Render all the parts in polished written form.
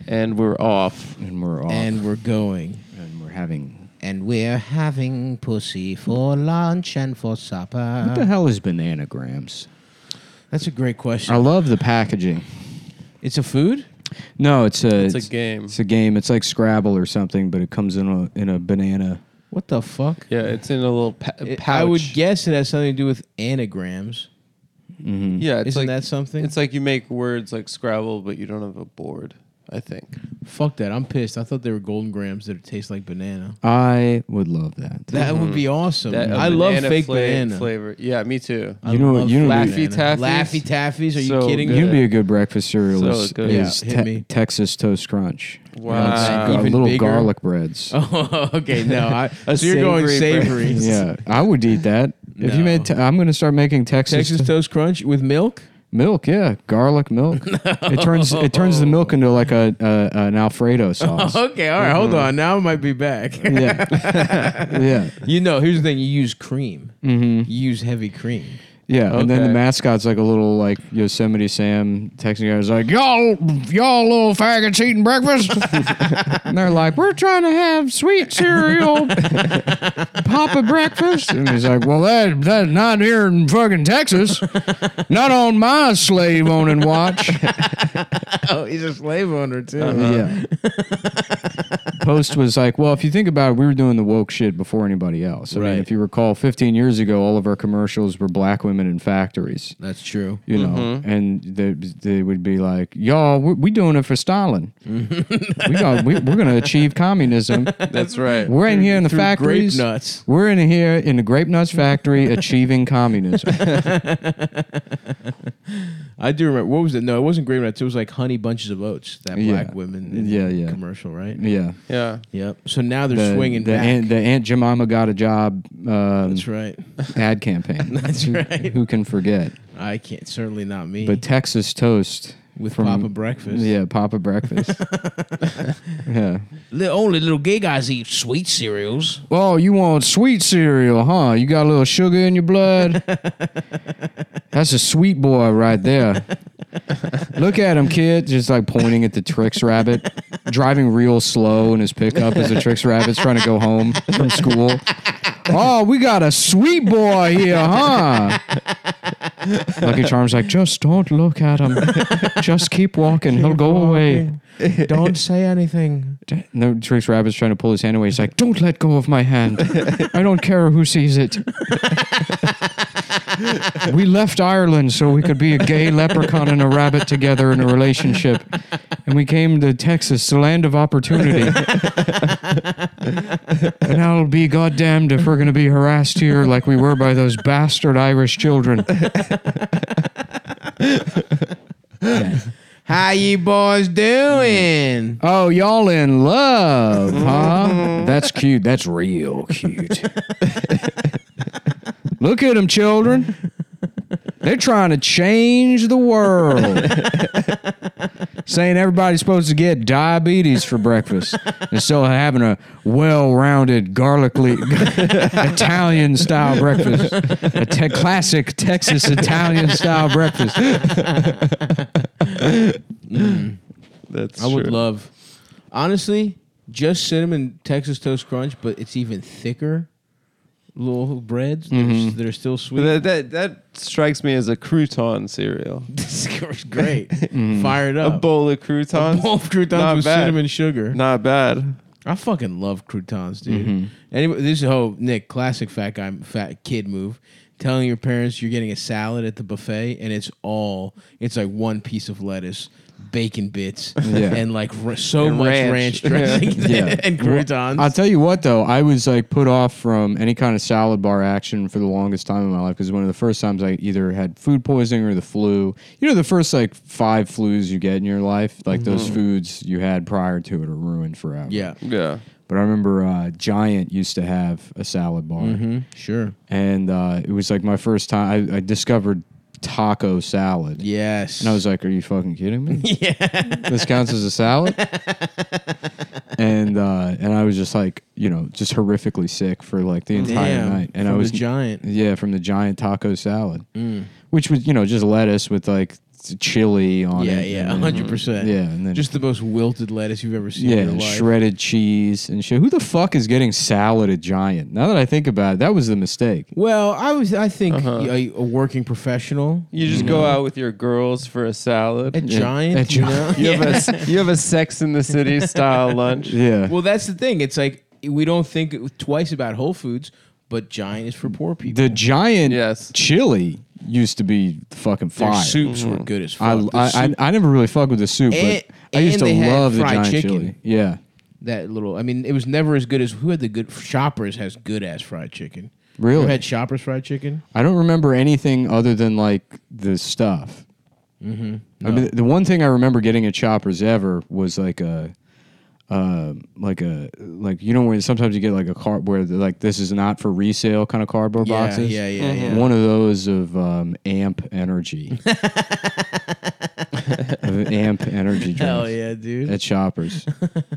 And we're off. And we're off. And we're going. And we're having... And we're having pussy for lunch and for supper. What the hell is Bananagrams? That's a great question. I love the packaging. It's a food? It's No, a game. It's a game. It's like Scrabble or something, but it comes in a banana. What the fuck? Yeah, it's in a little pouch. I would guess it has something to do with anagrams. Mm-hmm. Yeah, it's Isn't like, that something? It's like you make words like Scrabble, but you don't have a board, I think. Fuck that. I'm pissed. I thought they were golden grams that taste like banana. I would love that. That would be awesome. That- I love fake banana. flavor. Yeah, me too. I You know- love you know- fake Laffy banana. Taffies? Laffy Taffies? Are you So kidding good. me? You'd be a good breakfast cereal. So is good. is Yeah, hit me. Texas Toast Crunch. Wow. Even Little bigger? garlic breads. Oh, okay. No, A so you're going savory savory. Yeah, I would eat that. If you No. made, I'm going to start making Texas Toast Crunch with milk? milk. Yeah, garlic milk. It turns the milk into like an Alfredo sauce. Okay, all right. Hold on. Now I might be back. Yeah, yeah, You know, here's the thing. You use cream. mm-hmm. You use heavy cream. Yeah. And then the Okay. mascot's like a little like Yosemite Sam texting guys like y'all little faggots eating breakfast. And they're like, we're trying to have sweet cereal, Papa breakfast. And he's like, well, that's not here in fucking Texas, not on my slave owning watch. Oh, he's a slave owner, too. Yeah. Post was like, well, if you think about it, we were doing the woke shit before anybody else. I mean, Right. if you recall, 15 years ago, all of our commercials were black women in factories. That's true. You know, and they would be like, y'all, we doing it for Stalin. We're going to achieve communism. That's right. We're in here in the Through factories. grape nuts. We're in here in the grape nuts factory achieving communism. I do remember. What was it? No, it wasn't grape nuts. It was like Honey Bunches of Oats. That Yeah. black women in Yeah, the yeah. commercial, right? Yeah. Yeah. Yep. So now they're swinging the back. the Aunt Jemima got a job That's right. ad campaign. That's right. Who can forget? I can't. Certainly not me. But Texas toast with from- Papa breakfast. Yeah, Papa breakfast. Yeah. Only little gay guys eat sweet cereals. Oh, you want sweet cereal, huh? You got a little sugar in your blood? That's a sweet boy right there. Look at him, kid. Just like pointing at the Trix Rabbit. Driving real slow in his pickup as the Trix Rabbit's trying to go home from school. Oh, we got a sweet boy here, huh? Lucky Charms like, just don't look at him. Just keep walking. He'll go away. Don't say anything. And the Trix Rabbit's trying to pull his hand away. He's like, don't let go of my hand. I don't care who sees it. We left Ireland so we could be a gay leprechaun and a rabbit together in a relationship. And we came to Texas, the land of opportunity. And I'll be goddamned if we're going to be harassed here like we were by those bastard Irish children. How you boys doing? Oh, y'all in love, huh? That's cute. That's real cute. Look at them, children. They're trying to change the world. Saying everybody's supposed to get diabetes for breakfast instead of having a well-rounded, garlicly Italian-style breakfast. A classic Texas Italian-style breakfast. That's I would true. love, honestly, just cinnamon Texas Toast Crunch, but it's even thicker. Little breads that are still sweet. But that strikes me as a crouton cereal. This is great. Fire it A up. bowl of croutons. A bowl of croutons Not with bad. cinnamon sugar. Not bad. I fucking love croutons, dude. Anyway, this is Nick, classic fat kid move. Telling your parents you're getting a salad at the buffet and it's like one piece of lettuce, bacon bits, and like so And much ranch. ranch dressing Yeah. and croutons. I'll tell you what, though, I was like put off from any kind of salad bar action for the longest time in my life because one of the first times I either had food poisoning or the flu. You know, the first like 5 flus you get in your life, like those foods you had prior to it are ruined forever. Yeah. Yeah. But I remember Giant used to have a salad bar, Sure. and it was like my first time. I discovered taco salad. Yes. And I was like, are you fucking kidding me? Yeah. This counts as a salad? And I was just like, just horrifically sick for like the entire night. And from I was the Giant. Yeah, from the Giant taco salad. Which was, just lettuce with like chili on Yeah, it. yeah, and then- 100%. Yeah, and then Just the most wilted lettuce you've ever seen yeah, in your and life. shredded cheese and shit. Who the fuck is getting salad at Giant? Now that I think about it, that was the mistake. Well, I think Uh-huh. a working professional You just go out with your girls for a salad. at Giant, at you Giant. know? You have a Sex in the City style lunch. Yeah. Well, that's the thing. It's like we don't think twice about Whole Foods, but Giant is for poor people. The Giant Yes. chili used to be fucking Their fire. soups were good as I, fuck. The I, soup- I never really fucked with the soup, And- but I used to and they had love the fried Giant chicken. chili. Yeah. that little. I mean, it was never as good as who had the good. Shoppers has good ass fried chicken. You Really? ever had Shoppers fried chicken? I don't remember anything other than like the stuff. Mm-hmm. I mean, the one thing I remember getting at Choppers ever was like like you know when sometimes you get like a card where they're like this is not for resale kind of cardboard Yeah, boxes. yeah, yeah, yeah. One of those of Amp Energy. Of Amp Energy drink Hell yeah, dude. at Shoppers.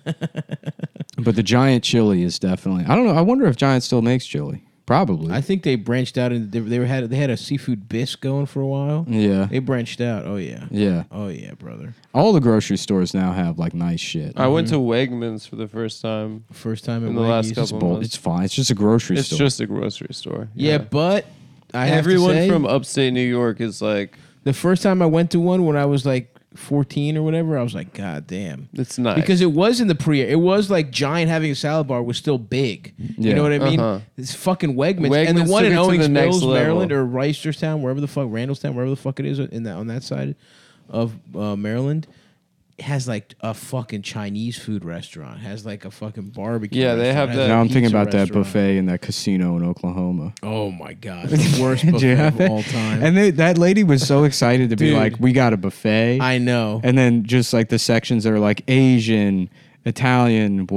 But the Giant chili is definitely. I don't know. I wonder if Giant still makes chili. Probably. I think they branched out into they had a seafood bisque going for a while. yeah. They branched out. Oh yeah. Yeah. Oh yeah, brother. All the grocery stores now have like nice shit. I went to Wegmans for the first time. First time In at the last Wendy's. couple It's bold. It's fine. It's just a grocery It's store. just a grocery store. Yeah, but I have Everyone to say, from upstate New York is like, the first time I went to one when I was like 14 or whatever, I was like, God damn. it's nice. Because it was in the it was like Giant having a salad bar was still big. You Yeah. know what I mean? Uh-huh. It's fucking Wegmans. And the Wegmans one took in it to the Owings next Mills, level. Maryland, or Reisterstown, wherever the fuck, Randallstown, wherever the fuck it is on that side of Maryland, has like a fucking Chinese food restaurant. Has like a fucking barbecue. Yeah, they restaurant, have has a that- Now I'm thinking pizza about that restaurant. buffet in that casino in Oklahoma. Oh my god, the worst Did you buffet have of it? all time. And that lady was so excited to be Dude. like, we got a buffet. I know. And then just like the sections that are like Asian, Italian,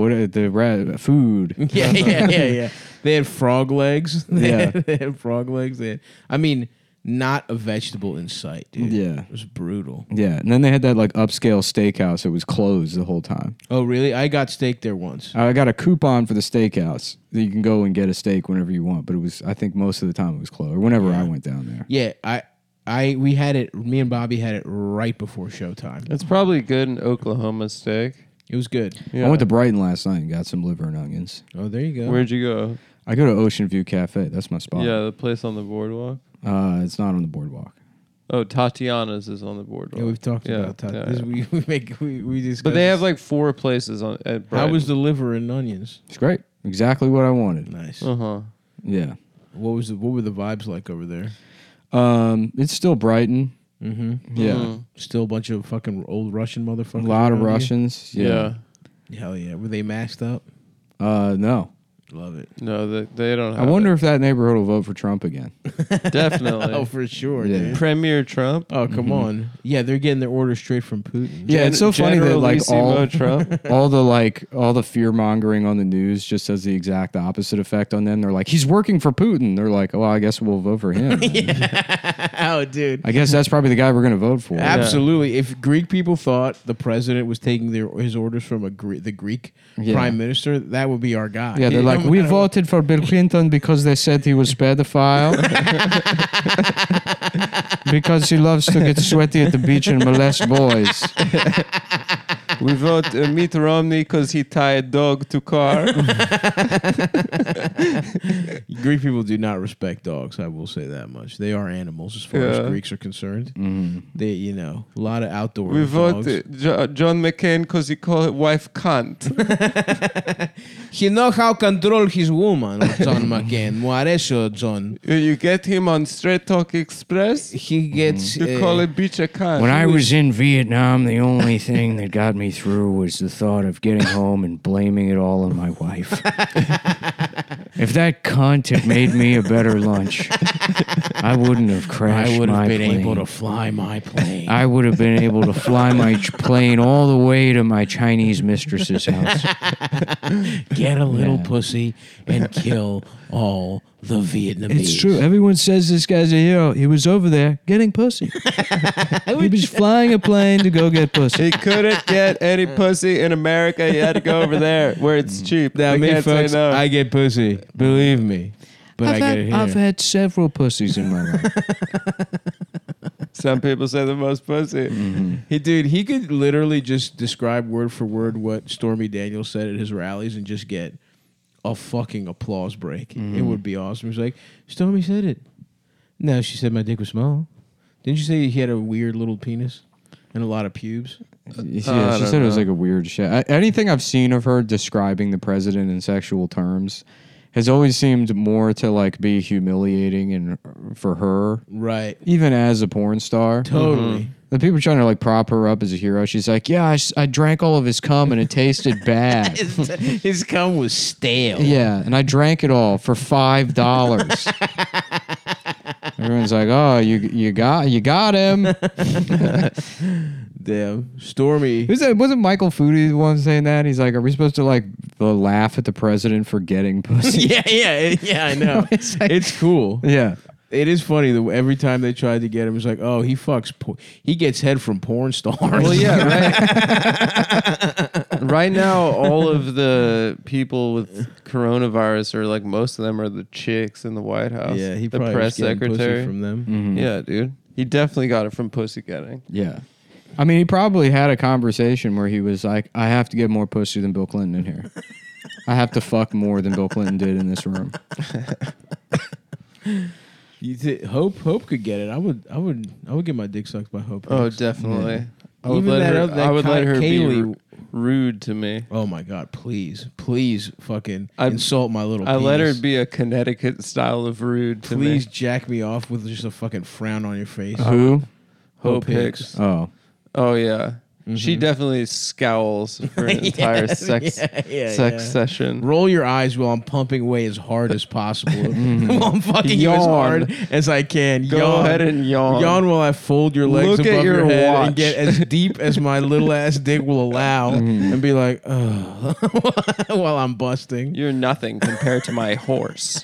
food. Yeah, yeah, yeah, yeah. They had frog legs. Yeah. They had frog legs. I mean, not a vegetable in sight, dude. Yeah. It was brutal. Yeah. And then they had that like upscale steakhouse that was closed the whole time. Oh, really? I got steak there once. I got a coupon for the steakhouse that you can go and get a steak whenever you want, but it was, I think most of the time it was closed, or whenever I went down there. Yeah, we had it. Me and Bobby had it right before showtime. it's probably good in Oklahoma steak. It was good. Yeah. I went to Brighton last night and got some liver and onions. Oh, there you go. Where'd you go? I go to Ocean View Cafe. That's my spot. Yeah, the place on the boardwalk. It's not on the boardwalk. Oh, Tatiana's is on the boardwalk. Yeah, we've talked Yeah, about that. yeah, This- yeah. we discussed. But they have this. like 4 places on at How Brighton. was the liver and onions? It's great. Exactly what I wanted. Nice. Uh-huh. Yeah. What were the vibes like over there? It's still Brighton. Mm-hmm. Yeah. Mhm. Still a bunch of fucking old Russian A motherfuckers. lot of around you? Russians. Yeah. Hell yeah. Were they masked up? No. Love it. No, they don't I have wonder if that neighborhood will vote for Trump again. it. Definitely. Oh, for sure, Yeah. dude. Premier Trump. Oh, come on. Yeah, they're getting their orders straight from Putin. Yeah, it's so funny that like Generalissimo Trump. all the fear mongering on the news just has the exact opposite effect on them. They're like, he's working for Putin. They're like, well, I guess we'll vote for him. Oh, dude. I guess that's probably the guy we're gonna vote for. Absolutely. If Greek people thought the president was taking his orders from the Greek Yeah. prime minister, that would be our guy. Yeah, they're like, No we matter- voted for Bill Clinton because they said he was pedophile. Because he loves to get sweaty at the beach and molest boys. We vote Mitt Romney because he tied dog to car. Greek people do not respect dogs. I will say that much. They are animals as far Yeah. as Greeks are concerned. They, a lot of outdoor We vote dogs. John McCain because he called his wife cunt. He know how control his woman, John McCain. What eso, John? You get him on Straight Talk Express. He gets. You call a bitch a cunt. When I was in Vietnam, the only thing that got me through was the thought of getting home and blaming it all on my wife. If that cunt had made me a better lunch, I wouldn't have crashed I would my have been plane. able to fly my plane. I would have been able to fly my plane all the way to my Chinese mistress's house. Get a little Yeah. pussy and kill all the Vietnamese. It's true. Everyone says this guy's a hero. He was over there getting pussy. He was flying a plane to go get pussy. He couldn't get any pussy in America. He had to go over there where it's cheap. Now, They me, can't say folks, no. I get pussy. Believe me. But I get it here. I've had several pussies in my life. Some people say the most pussy. He could literally just describe word for word what Stormy Daniels said at his rallies and just get a fucking applause break. It would be awesome. He's like, Stormy said it. No, she said my dick was small. Didn't you say he had a weird little penis and a lot of pubes? Yeah, she said it was like a weird shit. Anything I've seen of her describing the president in sexual terms has always seemed more to like be humiliating and for her, Right. even as a porn star. Totally. The people trying to like prop her up as a hero. She's like, yeah, I drank all of his cum and it tasted bad. His cum was stale. Yeah, and I drank it all for $5. Everyone's like, oh, you got him. Damn. Stormy. Who's that? Wasn't Michael Foodie the one saying that? He's like, are we supposed to like laugh at the president for getting pussy? Yeah, I know. It's like- It's cool. Yeah. It is funny that every time they tried to get him, it's like, oh, he fucks. He gets head from porn stars. Well, yeah, right. Right now, all of the people with coronavirus are like most of them are the chicks in the White House. Yeah, he the probably press was getting pussy secretary from them. Mm-hmm. Yeah, dude, he definitely got it from pussy getting. Yeah. I mean, he probably had a conversation where he was like, I have to get more pussy than Bill Clinton in here. I have to fuck more than Bill Clinton did in this room. Hope could get it. I would get my dick sucked by Hope. Oh, Hicks. definitely. I Even would let that her. other- that I would let her Kaylee- be rude to me. Oh my God! Please, fucking I- insult my little. I let her penis. be a Connecticut style of rude to Please me. jack me off with just a fucking frown on your face. Who? Hope Hicks. Oh. Oh yeah, she definitely scowls for an entire sex session. Roll your eyes while I'm pumping away as hard as possible. While I'm fucking you as Yawn. hard as I can. Go Yawn. ahead and yawn. Yawn while I fold your legs Look at above your your head watch. and get as deep as my little ass dick will allow and be like, ugh, while I'm busting. You're nothing compared to my horse.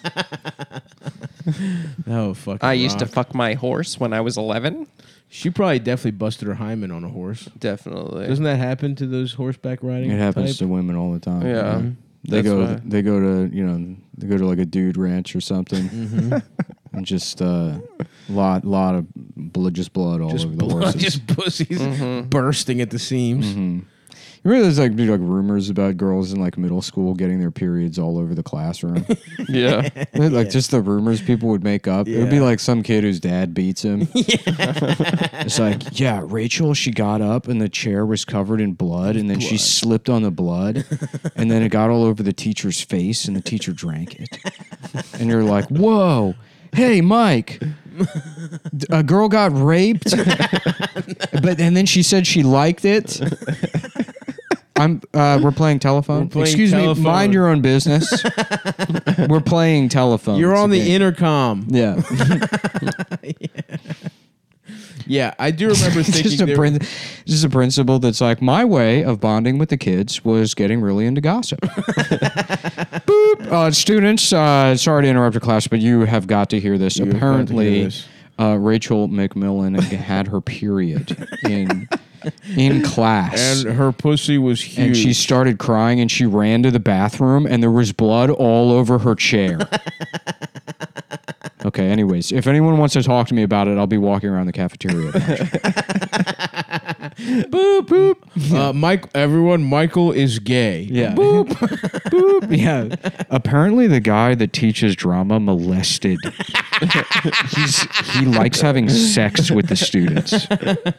Oh, fucking I used to rock. fuck my horse when I was 11. She probably definitely busted her hymen on a horse. Definitely. Doesn't that happen to those horseback riding? It happens type? to women all the time. Yeah. They That's go why. they go to like a dude ranch or something. And just lot of just blood all over the horses. just pussies bursting at the seams. You remember there's like rumors about girls in like middle school getting their periods all over the classroom? Yeah. Like just the rumors people would make up. It would be Yeah. like some kid whose dad beats him. It's like, yeah, Rachel, she got up and the chair was covered in blood and then she slipped on the blood and then it got all over the teacher's face and the teacher drank it. And you're like, whoa, hey, Mike, a girl got raped, and then she said she liked it. We're playing telephone. We're playing Excuse telephone. me, mind your own business. We're playing telephone. You're on the Okay. intercom. Yeah. Yeah, I do remember thinking just a principle that's like my way of bonding with the kids was getting really into gossip. Boop. Students, sorry to interrupt your class, but you have got to hear this. You have got to Apparently, hear this. Rachel McMillan had her period in class. And her pussy was huge. And she started crying and she ran to the bathroom and there was blood all over her chair. Okay, anyways, if anyone wants to talk to me about it, I'll be walking around the cafeteria. boop boop. Everyone, Michael is gay. Yeah. Boop. Boop. Yeah. Apparently the guy that teaches drama molested. He likes having sex with the students.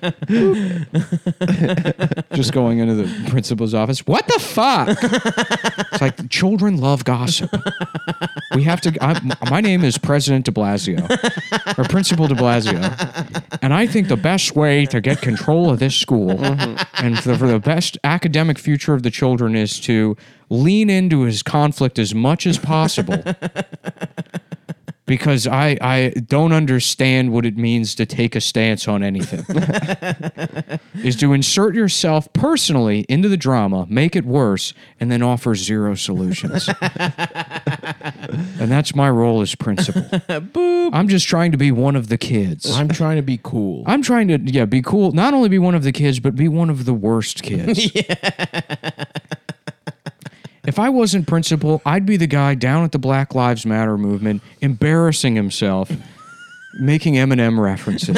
Just going into the principal's office. What the fuck? It's like children love gossip. We have to. My name is President de Blasio, or Principal de Blasio, and I think the best way to get control of this school and for the best academic future of the children is to lean into his conflict as much as possible. Because I don't understand what it means to take a stance on anything. Is to insert yourself personally into the drama, make it worse, and then offer zero solutions. And that's my role as principal. Boop. I'm just trying to be one of the kids. I'm trying to be cool. I'm trying to, be cool. Not only be one of the kids, but be one of the worst kids. If I wasn't principal, I'd be the guy down at the Black Lives Matter movement embarrassing himself making Eminem references.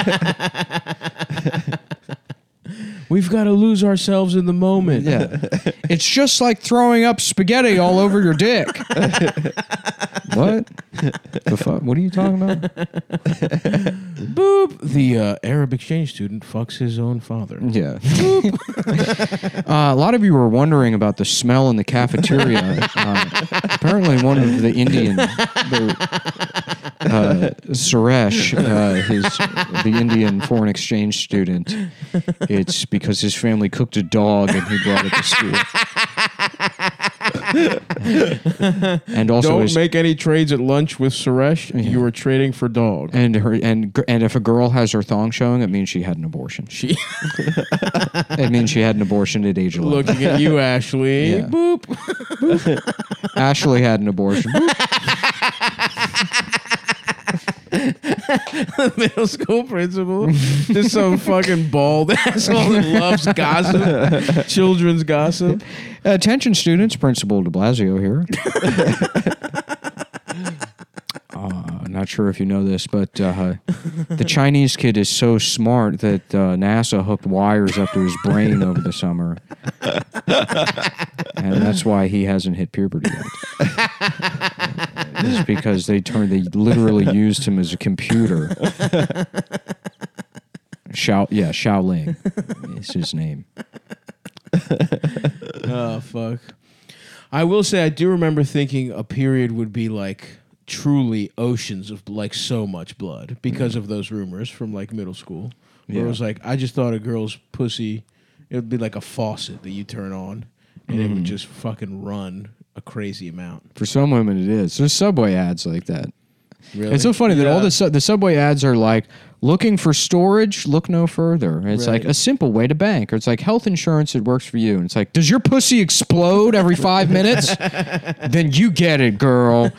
We've got to lose ourselves in the moment. Yeah. It's just like throwing up spaghetti all over your dick. What? The fuck? What are you talking about? Boop. The Arab exchange student fucks his own father. Yeah. A lot of you were wondering about the smell in the cafeteria. Apparently, one of the Indian, Suresh, the Indian foreign exchange student, it's because his family cooked a dog and he brought it to school. And also, Don't make any trades at lunch with Suresh. Yeah. You are trading for dog. and if a girl has her thong showing, it means she had an abortion. It means she had an abortion at age 11. Looking at you, Ashley. Yeah. Boop. Ashley had an abortion. Middle school principal. Just some fucking bald asshole that loves gossip. Children's gossip. Attention students, Principal de Blasio here. Not sure if you know this, but the Chinese kid is so smart that NASA hooked wires up to his brain over the summer. And that's why he hasn't hit puberty yet. It's because they literally used him as a computer. Shaolin is his name. Oh, fuck. I will say, I do remember thinking a period would be like truly oceans of like so much blood because of those rumors from like middle school. Where it was like, I just thought a girl's pussy, it would be like a faucet that you turn on and it would just fucking run a crazy amount. For some women, it is. There's Subway ads like that. Really? It's so funny that all the Subway ads are like, looking for storage, look no further. It's like a simple way to bank. Or it's like health insurance, it works for you. And it's like, does your pussy explode every 5 minutes? Then you get it, girl.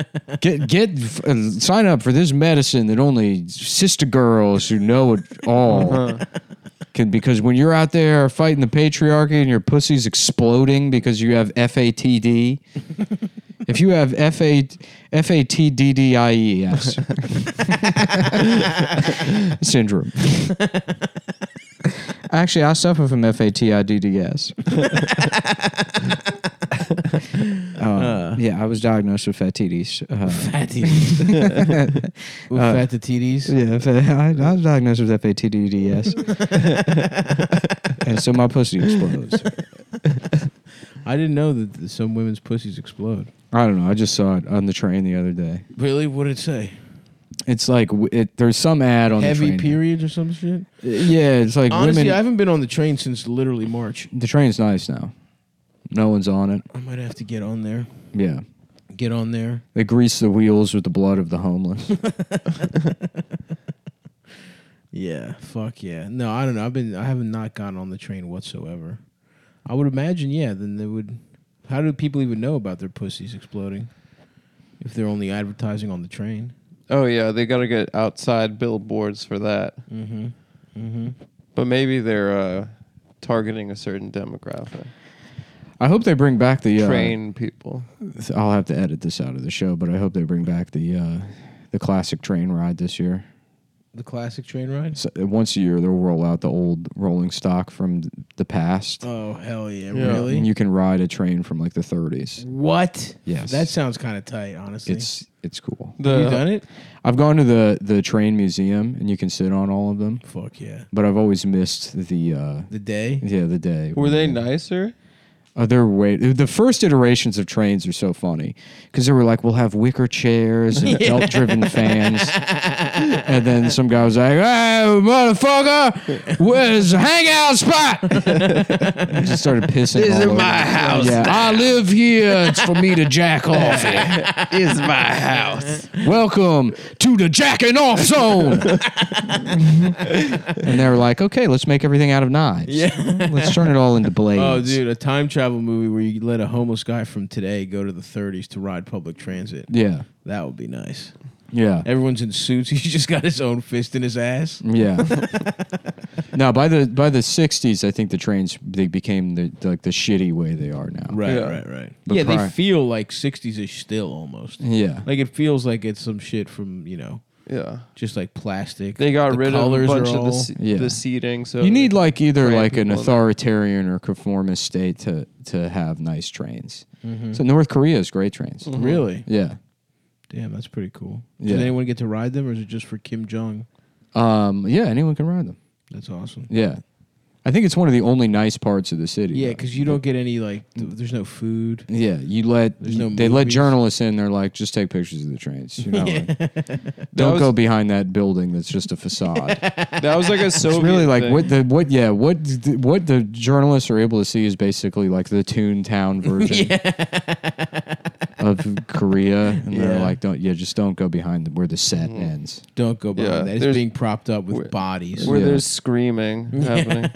Sign up for this medicine that only sister girls who know it all can. Because when you're out there fighting the patriarchy and your pussy's exploding because you have FATD. If you have FATDDIES syndrome. Actually, I suffer from FATIDDS. Yeah, I was diagnosed with fattitis. Fatties. With fattities? Yeah, I was diagnosed with FATDDS. And so my pussy explodes. I didn't know that some women's pussies explode. I don't know. I just saw it on the train the other day. Really? What did it say? It's like there's some ad on Heavy the train. periods or some shit? Yeah, it's like Honestly, women. I haven't been on the train since literally March. The train's nice now. No one's on it. I might have to get on there. Yeah. Get on there. They grease the wheels with the blood of the homeless. Yeah, fuck yeah. No, I don't know. I haven't not gotten on the train whatsoever. I would imagine, yeah, then they would. How do people even know about their pussies exploding if they're only advertising on the train? Oh yeah, they got to get outside billboards for that. Mm-hmm. Mm-hmm. But maybe they're targeting a certain demographic. I hope they bring back the Train people. I'll have to edit this out of the show, but I hope they bring back the classic train ride this year. The classic train ride? So once a year, they'll roll out the old rolling stock from the past. Oh, hell yeah. Yeah. Really? And you can ride a train from like the 30s. What? Yes. That sounds kind of tight, honestly. It's cool. Have you done it? I've gone to the train museum, and you can sit on all of them. Fuck yeah. But I've always missed the day? the day. Were they nicer? The first iterations of trains are so funny because they were like, we'll have wicker chairs and belt-driven fans. And then some guy was like, hey, motherfucker, where's the hangout spot? And just started pissing This all is over. my house. Yeah, I live here. It's for me to jack off in. Is my house. Welcome to the jacking off zone. And they were like, okay, let's make everything out of knives. Yeah. Let's turn it all into blades. Oh, dude, a time travel movie where you let a homeless guy from today go to the 30s to ride public transit. Yeah. That would be nice. Yeah. Everyone's in suits. He's just got his own fist in his ass. Yeah. No, by the 60s, I think the trains they became the shitty way they are now. Right, Yeah. right. But They feel like 60s-ish still almost. Yeah. Like it feels like it's some shit from, Yeah. just like plastic. They got The rid of a colors bunch are of all- the seating. So You need they like either cram like an people in. authoritarian or conformist state to have nice trains. So North Korea has great trains. Really? Yeah. Damn, that's pretty cool. Yeah. Did anyone get to ride them, or is it just for Kim Jong? Yeah, anyone can ride them. That's awesome. Yeah. I think it's one of the only nice parts of the city. Yeah, though. because you don't get any like. There's no food. Yeah, There's no they let movies. journalists in. They're like, just take pictures of the trains. You know, That don't was- go behind that building that's just a facade. That was like a Soviet It's really like thing. what the journalists are able to see is basically like the Toontown version of Korea, and they're Yeah. like, just don't go behind where the set ends. Don't go behind Yeah, that. It's there's- being propped up with where- bodies. where Yeah. there's screaming happening.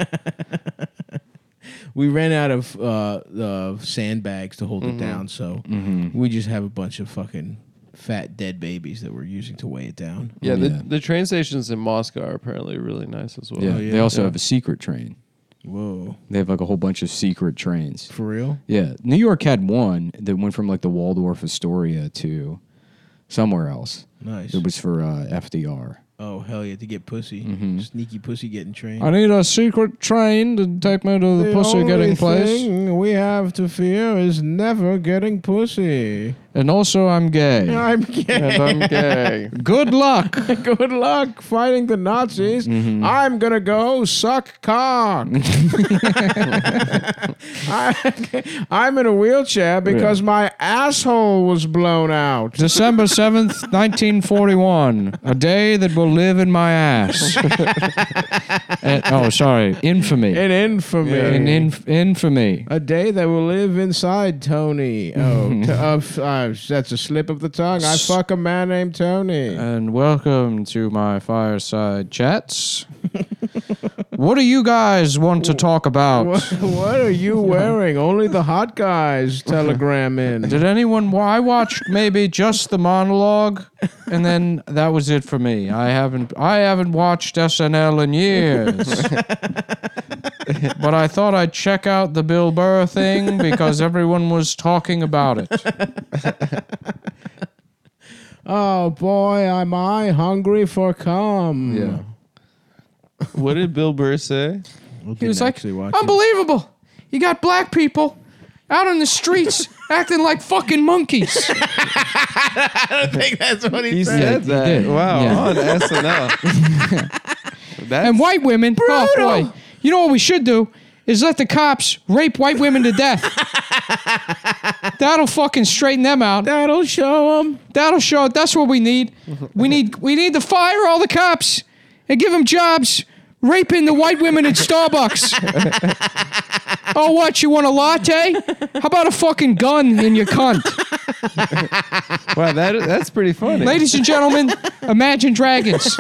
We ran out of sandbags to hold it down, so we just have a bunch of fucking fat dead babies that we're using to weigh it down. Yeah, Yeah. the train stations in Moscow are apparently really nice as well. Yeah, yeah. they also Yeah. have a secret train. Whoa, They have like a whole bunch of secret trains. for real? Yeah, New York had one that went from like the Waldorf Astoria to somewhere else. Nice. It was for FDR. Oh hell yeah, to get pussy, sneaky pussy getting trained. I need a secret train to take me to the pussy getting place. thing we have to fear is never getting pussy. And also, I'm gay. I'm gay. And I'm gay. Good luck. Good luck fighting the Nazis. I'm gonna go suck cock. I'm in a wheelchair because my asshole was blown out. December 7th, 1941. A day that will live in my ass. Infamy. In infamy. Infamy. A day that will live inside Tony. That's a slip of the tongue. I fuck a man named Tony. And welcome to my fireside chats. What do you guys want to talk about? What are you wearing? Only the hot guys telegram in. Did anyone? I watched maybe just the monologue, and then that was it for me. I haven't watched SNL in years, but I thought I'd check out the Bill Burr thing because everyone was talking about it. Oh boy, am I hungry for cum. Yeah. What did Bill Burr say? He was like, unbelievable. You got black people out on the streets acting like fucking monkeys. I think that's what He said that. did. Wow, Yeah. on SNL. That's, And white women, oh boy. You know what we should do is let the cops rape white women to death. That'll fucking straighten them out. That'll show them. That'll show. That's what we need. We need to fire all the cops and give them jobs raping the white women at Starbucks. Oh, what? You want a latte? How about a fucking gun in your cunt? wow, that's pretty funny. Ladies and gentlemen, Imagine Dragons.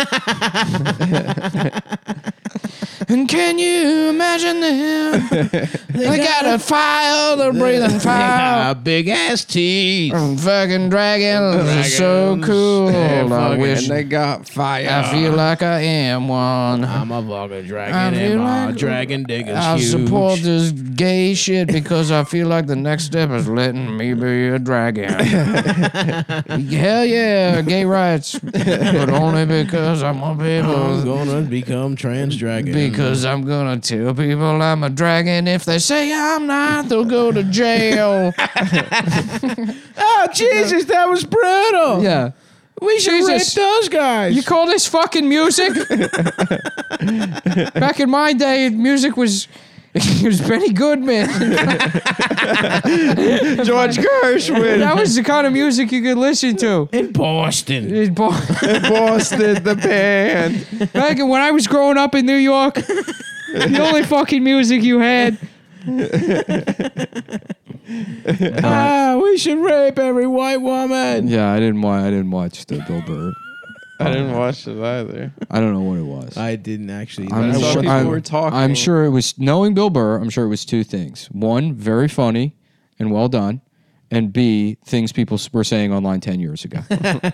And can you imagine them? They got a fire, they're breathing fire. Big ass teeth. Fucking dragons are so cool. I wish and they got fire. I feel like I am one. I'm a fucking I dragon feel and my like- dragon dick is I huge. support this gay shit because I feel like the next step is letting me be a dragon. Hell yeah, gay rights, but only because I'm a I'm people. gonna become trans dragon. Because I'm gonna tell people I'm a dragon. If they say I'm not, they'll go to jail. Oh Jesus, that was brutal. Yeah. We should rape Jesus. those guys. You call this fucking music? Back in my day, music was it was Benny Goodman. George Gershwin. That was the kind of music you could listen to. in Boston. Boston, the band. Back when I was growing up in New York, the only fucking music you had. We should rape every white woman. Yeah, I didn't watch the Bill Burr. I didn't watch it either. I don't know what it was. I didn't actually. I saw people were talking. I'm sure it was, knowing Bill Burr, I'm sure it was two things. One, very funny and well done. And B, things people were saying online 10 years ago.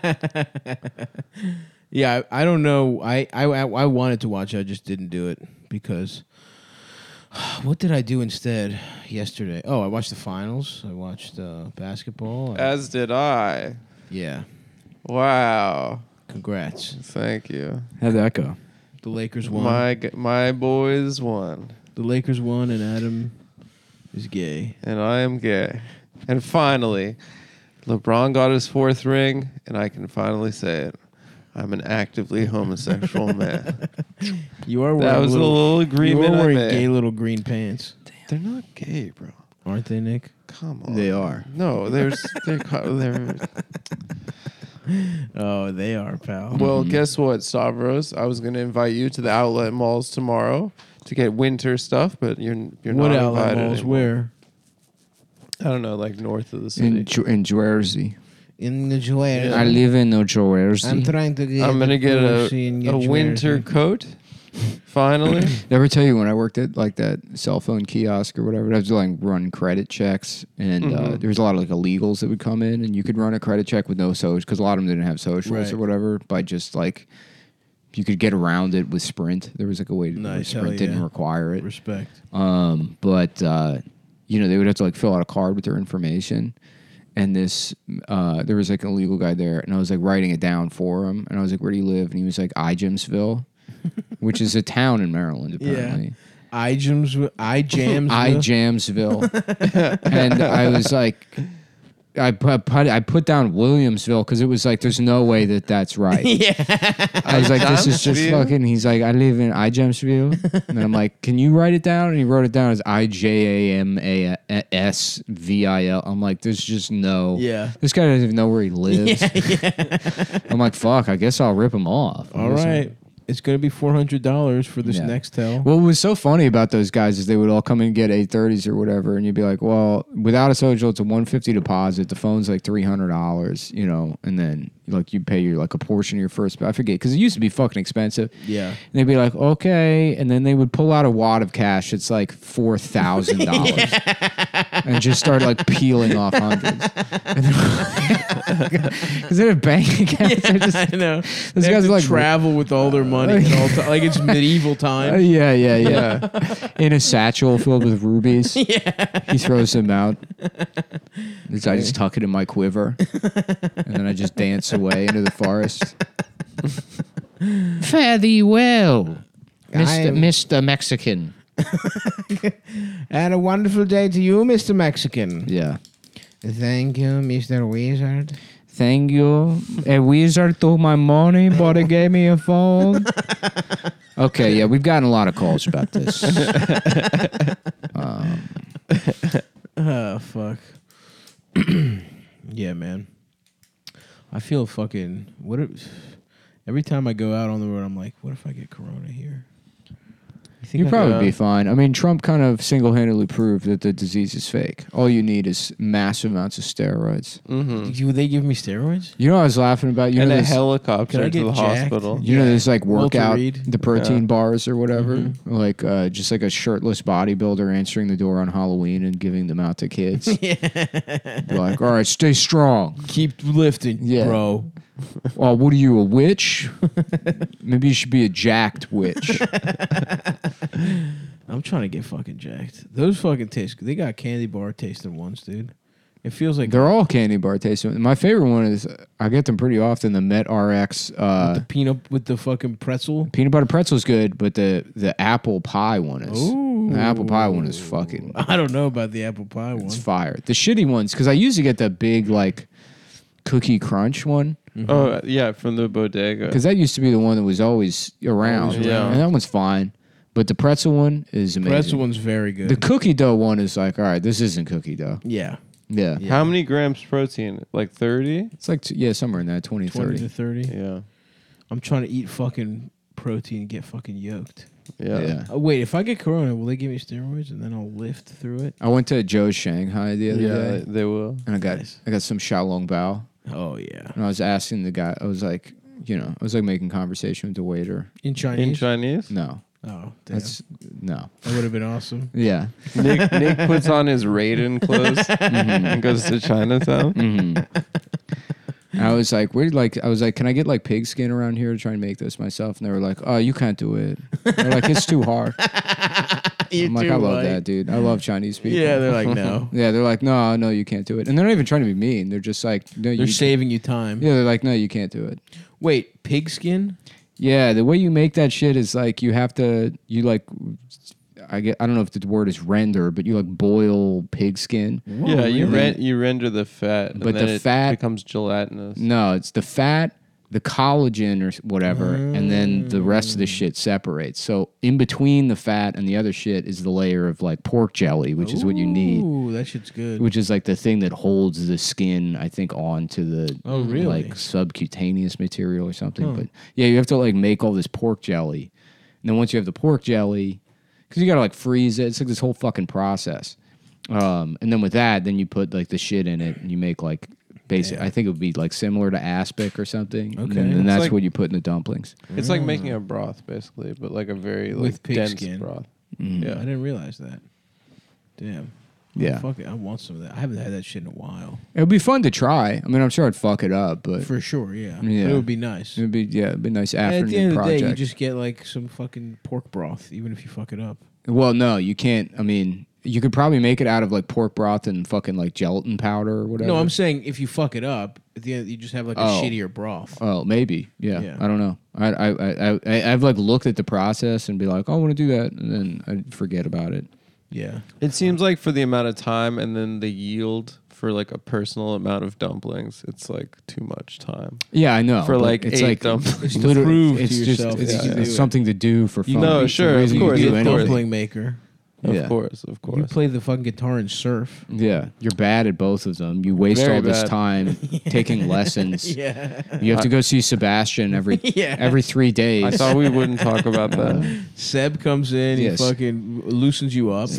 Yeah, I don't know. I wanted to watch it. I just didn't do it because what did I do instead yesterday? Oh, I watched the finals. I watched basketball. As did I. Yeah. Wow. Congrats. Thank you. How'd that go? The Lakers won. My boys won, The Lakers won, and Adam is gay. and I am gay. And finally, LeBron got his 4th ring, and I can finally say it. I'm an actively homosexual man. You are wearing That was a little agreement You are I wearing made. gay little green pants, They're not gay, bro. aren't they, Nick? Come on. They are. No, they're Oh, they are, pal. Well, guess what, Stavros? I was going to invite you to the outlet malls tomorrow to get winter stuff, but you're What not outlet invited malls? anymore. Where? I don't know, like north of the city. In Jersey. In New Jersey. I live in New Jersey. I'm trying to get. I'm gonna get a winter coat. Finally, Did I ever tell you when I worked at like that cell phone kiosk or whatever, I was like run credit checks, and there was a lot of like illegals that would come in, and you could run a credit check with no social because a lot of them didn't have socials Right. or whatever. By just like you could get around it with Sprint. There was like a way to Nice, Sprint hell didn't yeah. require it. Respect. But you know, they would have to like fill out a card with their information. And this, there was like an illegal guy there, and I was like writing it down for him. And I was like, "Where do you live?" And he was like, "Ijamsville," which is a town in Maryland, apparently. Ijamsville. Ijamsville. And I was like, I put down Williamsville because it was like, there's no way that that's right. I was like, this is just Ijamsville? fucking. He's like, I live in Ijamsville, and I'm like, can you write it down? And he wrote it down as IJAMASVIL. I'm like, there's just no. Yeah. This guy doesn't even know where he lives. I'm like, fuck. I guess I'll rip him off. All right. It's going to be $400 for this Yeah. Nextel. What was so funny about those guys is they would all come in and get 830s or whatever, and you'd be like, well, without a social, it's a $150 deposit. The phone's like $300, you know, and then like you pay your like a portion of your first. I forget because it used to be fucking expensive. Yeah. And they'd be like, okay, and then they would pull out a wad of cash. It's like $4,000, and just start like peeling off hundreds. Because they have bank accounts. They're just, I know. those They guys have are to like travel with all their money at all like it's medieval time. Yeah. In a satchel filled with rubies. He throws them out. I just tuck it in my quiver. And then I just dance away into the forest. Fare thee well, Mr. Mexican. And a wonderful day to you, Mr. Mexican. Yeah. Thank you, Mr. Wizard. Thank you. A wizard took my money, but he gave me a phone. Okay, yeah, we've gotten a lot of calls about this. Oh, fuck. Yeah, man. I feel fucking... Every time I go out on the road, I'm like, what if I get corona here? You'd probably be fine. I mean, Trump kind of single-handedly proved that the disease is fake. All you need is massive amounts of steroids. Would they give me steroids? You know what I was laughing about? You and know a this, Can I helicopter to get the jacked? hospital. you know this like Walter workout, Reed. the protein Yeah. bars or whatever? Like just like a shirtless bodybuilder answering the door on Halloween and giving them out to kids. Like, all right, stay strong. Keep lifting, Yeah. bro. Oh, what are you, a witch? Maybe you should be a jacked witch. I'm trying to get fucking jacked. Those fucking taste good. They got candy bar tasting ones, dude. It feels like They're all candy bar tasting. My favorite one is, I get them pretty often, the Met RX the peanut with the fucking pretzel. peanut butter pretzel is good, but the apple pie one is Ooh. the apple pie one is fucking I don't know about the apple pie one. it's fire. The shitty ones, because I usually get the big like cookie crunch one, Oh yeah, from the bodega. because that used to be the one that was always around, Always around. and that one's fine. But the pretzel one is amazing. Pretzel one's very good. The cookie dough one is like, all right, this isn't cookie dough. yeah. Yeah, Yeah. How many grams protein? Like 30? it's like somewhere in that 20, 20 to 30. 30. Yeah. I'm trying to eat fucking protein and get fucking yoked. Yeah. Oh, wait, if I get corona, will they give me steroids and then I'll lift through it? I went to Joe's Shanghai the other Yeah, day, they will. and I got Nice. some Xiaolong Bao. Oh, yeah. And I was asking the guy, I was like, I was like making conversation with the waiter. In In Chinese? Chinese? No, Oh, damn. that's no. That would have been awesome. Yeah. Nick puts on his Raiden clothes and goes to Chinatown. And I was like, can I get like pig skin around here to try and make this myself? And they were like, oh, you can't do it. They're like, it's too hard. I'm like, too I love white. that, dude. I love Chinese people. Yeah, they're like, no. Yeah, they're like, no, you can't do it. And they're not even trying to be mean. They're just like, no, They're you saving you time. Yeah, they're like, no, you can't do it. Wait, pigskin? Yeah, the way you make that shit is like you have to, I don't know if the word is render, but you like boil pig skin. Yeah, you render the fat, But and then the it fat- becomes gelatinous. No, it's the fat, the collagen or whatever, and then the rest of the shit separates. So in between the fat and the other shit is the layer of like pork jelly, which is what you need, Ooh, that shit's good. which is like the thing that holds the skin, I think, onto the Oh, really? like subcutaneous material or something. But yeah, you have to like make all this pork jelly, and then once you have the pork jelly, because you gotta like freeze it, it's like this whole fucking process. And then with that, then you put like the shit in it, and you make like. Basic, I think it would be like similar to aspic or something. Okay. And It's that's like- what you put in the dumplings. It's like making a broth, basically, but like a very With like pig dense skin. broth. I Yeah, didn't realize that. Damn. Yeah. Fuck it. I want some of that. I haven't had that shit in a while. It would be fun to try. I mean, I'm sure I'd fuck it up, but For sure, yeah. Yeah. But it would be nice. it'd be a nice And afternoon at the end of the project. day, you just get like some fucking pork broth, even if you fuck it up. Well, no, you can't. I mean, you could probably make it out of like pork broth and fucking like gelatin powder or whatever. No, I'm saying if you fuck it up, at the end you just have like a Oh. shittier broth. Oh, maybe. Yeah. Yeah. I don't know. I've like looked at the process and be like, oh, I want to do that, and then I'd forget about it. Yeah. it seems like for the amount of time and then the yield for like a personal amount of dumplings, it's like too much time. Yeah, I know. For, but like, it's 8 like dumplings. It's to literally- prove to it's just yourself it's, that you can it's do it. something to do for fun. No, It's a sure, of reason you course, can do of anything. course. Dumpling maker. Of Yeah. course. You course. play the fucking guitar and surf. Yeah, you're bad at both of them. You waste Very all this bad. time taking lessons. Yeah. You have to go see Sebastian every 3 days. I thought we wouldn't talk about that. Seb comes in, Yes. he fucking loosens you up.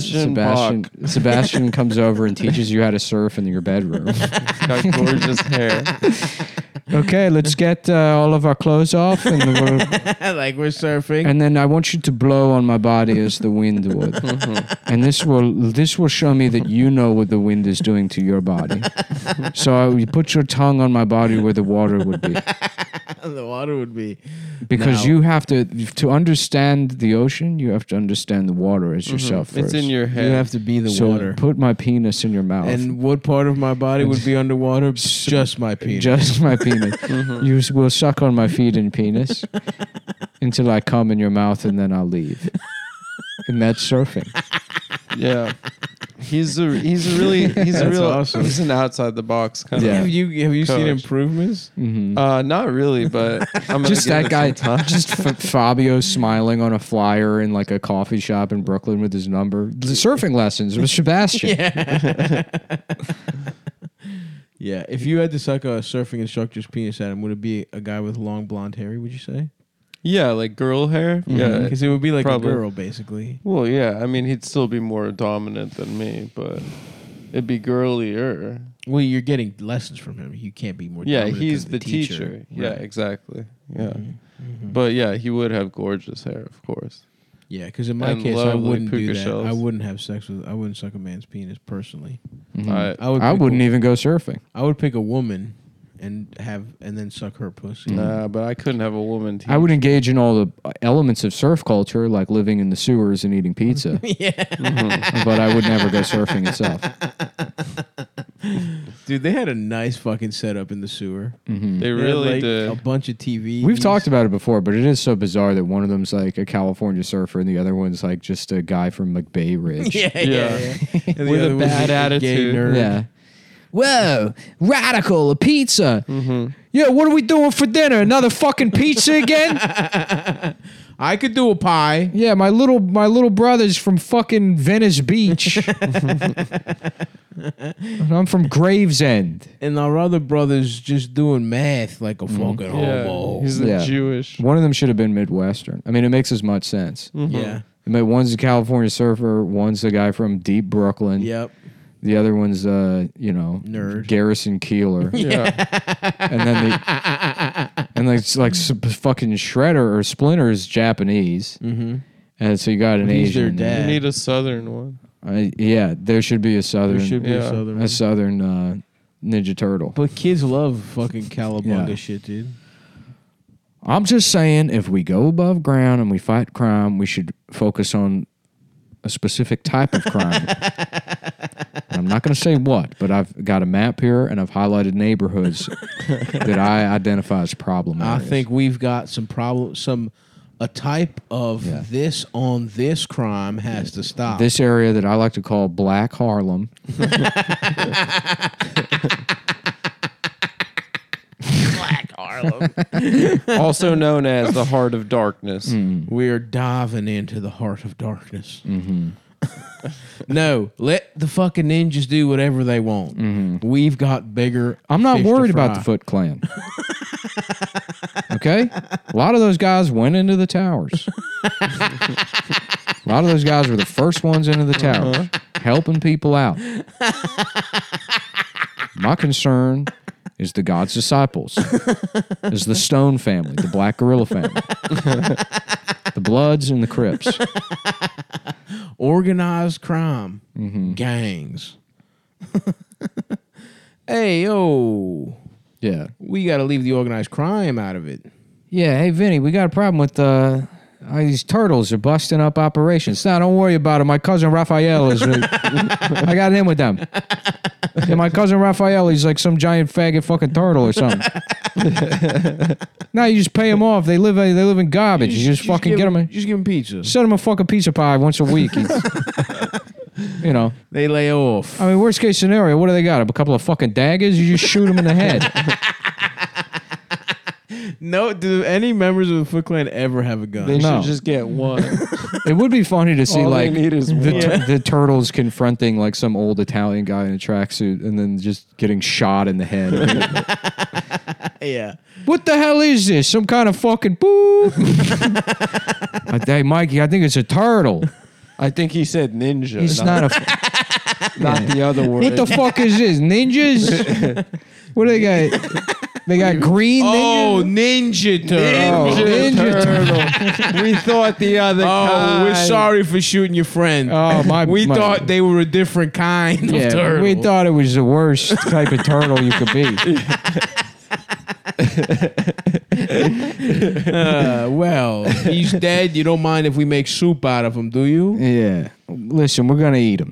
Sebastian comes over and teaches you how to surf in your bedroom. Got gorgeous hair. Okay, let's get all of our clothes off, and Like we're surfing. and then I want you to blow on my body as the wind would, and this will show me that you know what the wind is doing to your body. So you put your tongue on my body where the water would be, The water would be. because Now- you have to understand the ocean. You have to understand the water as yourself first. It's in your head. You have to be the so water. put my penis in your mouth. And what part of my body would be underwater? Just my penis. Just my penis. You will suck on my feet and penis until I come in your mouth, and then I'll leave. And that's surfing. Yeah. He's a real awesome. he's an outside the box kind Yeah. Have you seen Coach. improvements? of not really, but I'm gonna Just give that it guy, some time. just Fabio smiling on a flyer in like a coffee shop in Brooklyn with his number. The surfing lessons with Sebastian. Yeah. If you had to suck a surfing instructor's penis at him, would it be a guy with long blonde hair? Would you say? Yeah, like girl hair. Yeah. Because it would be like Probably. a girl, basically. Well, yeah. I mean, he'd still be more dominant than me, but it'd be girlier. Well, you're getting lessons from him. You can't be more. Yeah, dominant he's than the teacher. Yeah, Right. exactly. Yeah. But yeah, he would have gorgeous hair, of course. Yeah, because in my And case, I lovely wouldn't do puka that. shells. I wouldn't have sex with. I wouldn't suck a man's penis personally. I I wouldn't even go surfing. I would pick a woman and then suck her pussy. Nah, but I couldn't have a woman teach. I would engage in all the elements of surf culture, like living in the sewers and eating pizza. But I would never go surfing itself. Dude, they had a nice fucking setup in the sewer. They They had, really like, did. a bunch of TVs. We've talked about it before, but it is so bizarre that one of them's like a California surfer and the other one's like just a guy from like Bay Ridge. Yeah. Yeah. And the With a other one's bad a gay attitude. nerd. Yeah. Whoa, radical, a pizza. Yeah, what are we doing for dinner? Another fucking pizza again? I could do a pie. Yeah, my little brother's from fucking Venice Beach. And I'm from Gravesend. And our other brother's just doing math like a fucking Yeah, homo. he's Yeah. Jewish. One of them should have been Midwestern. I mean, it makes as much sense. Yeah. I mean, one's a California surfer, one's a guy from deep Brooklyn. Yep. The other one's Nerd. Garrison Keeler. Yeah. And then fucking Shredder or Splinter is Japanese. Mm-hmm. And so you got an He's their Asian. dad. You need a southern one. Yeah, there should be a southern There should be a Yeah. southern. a southern Ninja Turtle. But kids love fucking cowabunga Yeah. shit, dude. I'm just saying, if we go above ground and we fight crime, we should focus on a specific type of crime. I'm not going to say what, but I've got a map here and I've highlighted neighborhoods that I identify as problem I areas. think we've got a type of this crime has to stop. This area that I like to call Black Harlem. Black Harlem. Also known as the Heart of Darkness. We're diving into the heart of darkness. No, let the fucking ninjas do whatever they want. We've got bigger. I'm not fish to worried about fry. the Foot Clan. Okay? A lot of those guys went into the towers. A lot of those guys were the first ones into the towers, helping people out. My concern is the God's disciples, is the Stone family, the Black Gorilla family, the Bloods and the Crips. Organized crime, gangs. Hey, yo, Yeah. we got to leave the organized crime out of it. Yeah, hey, Vinny, we got a problem with these turtles are busting up operations. Now, don't worry about it. My cousin Raphael is... I got him with them. Yeah, my cousin Raphael, he's like some giant faggot fucking turtle or something. Now you just pay him off. They live in garbage. You just fucking get them... Just give them pizza. Send him a fucking pizza pie once a week. You know. They lay off. I mean, worst case scenario, what do they got? A couple of fucking daggers? You just shoot them in the head. No, do any members of the Foot Clan ever have a gun? They No. should just get one. It would be funny to see All like they need is one. the turtles confronting like some old Italian guy in a tracksuit and then just getting shot in the head. Yeah. What the hell is this? Some kind of fucking boop? Hey, Mikey, I think it's a turtle. I think he said ninja. He's not a. not the other word. What the fuck is this? Ninjas? What do they got? They got green Oh, ninjas. Ninja Turtle. Oh, Ninja Turtle. We thought the other Oh, kind. we're sorry for shooting your friend. Oh, we my- thought they were a different kind of Yeah, turtle. we thought it was the worst type of turtle you could be. Well, he's dead. You don't mind if we make soup out of him, do you? Yeah. Listen, we're gonna eat him.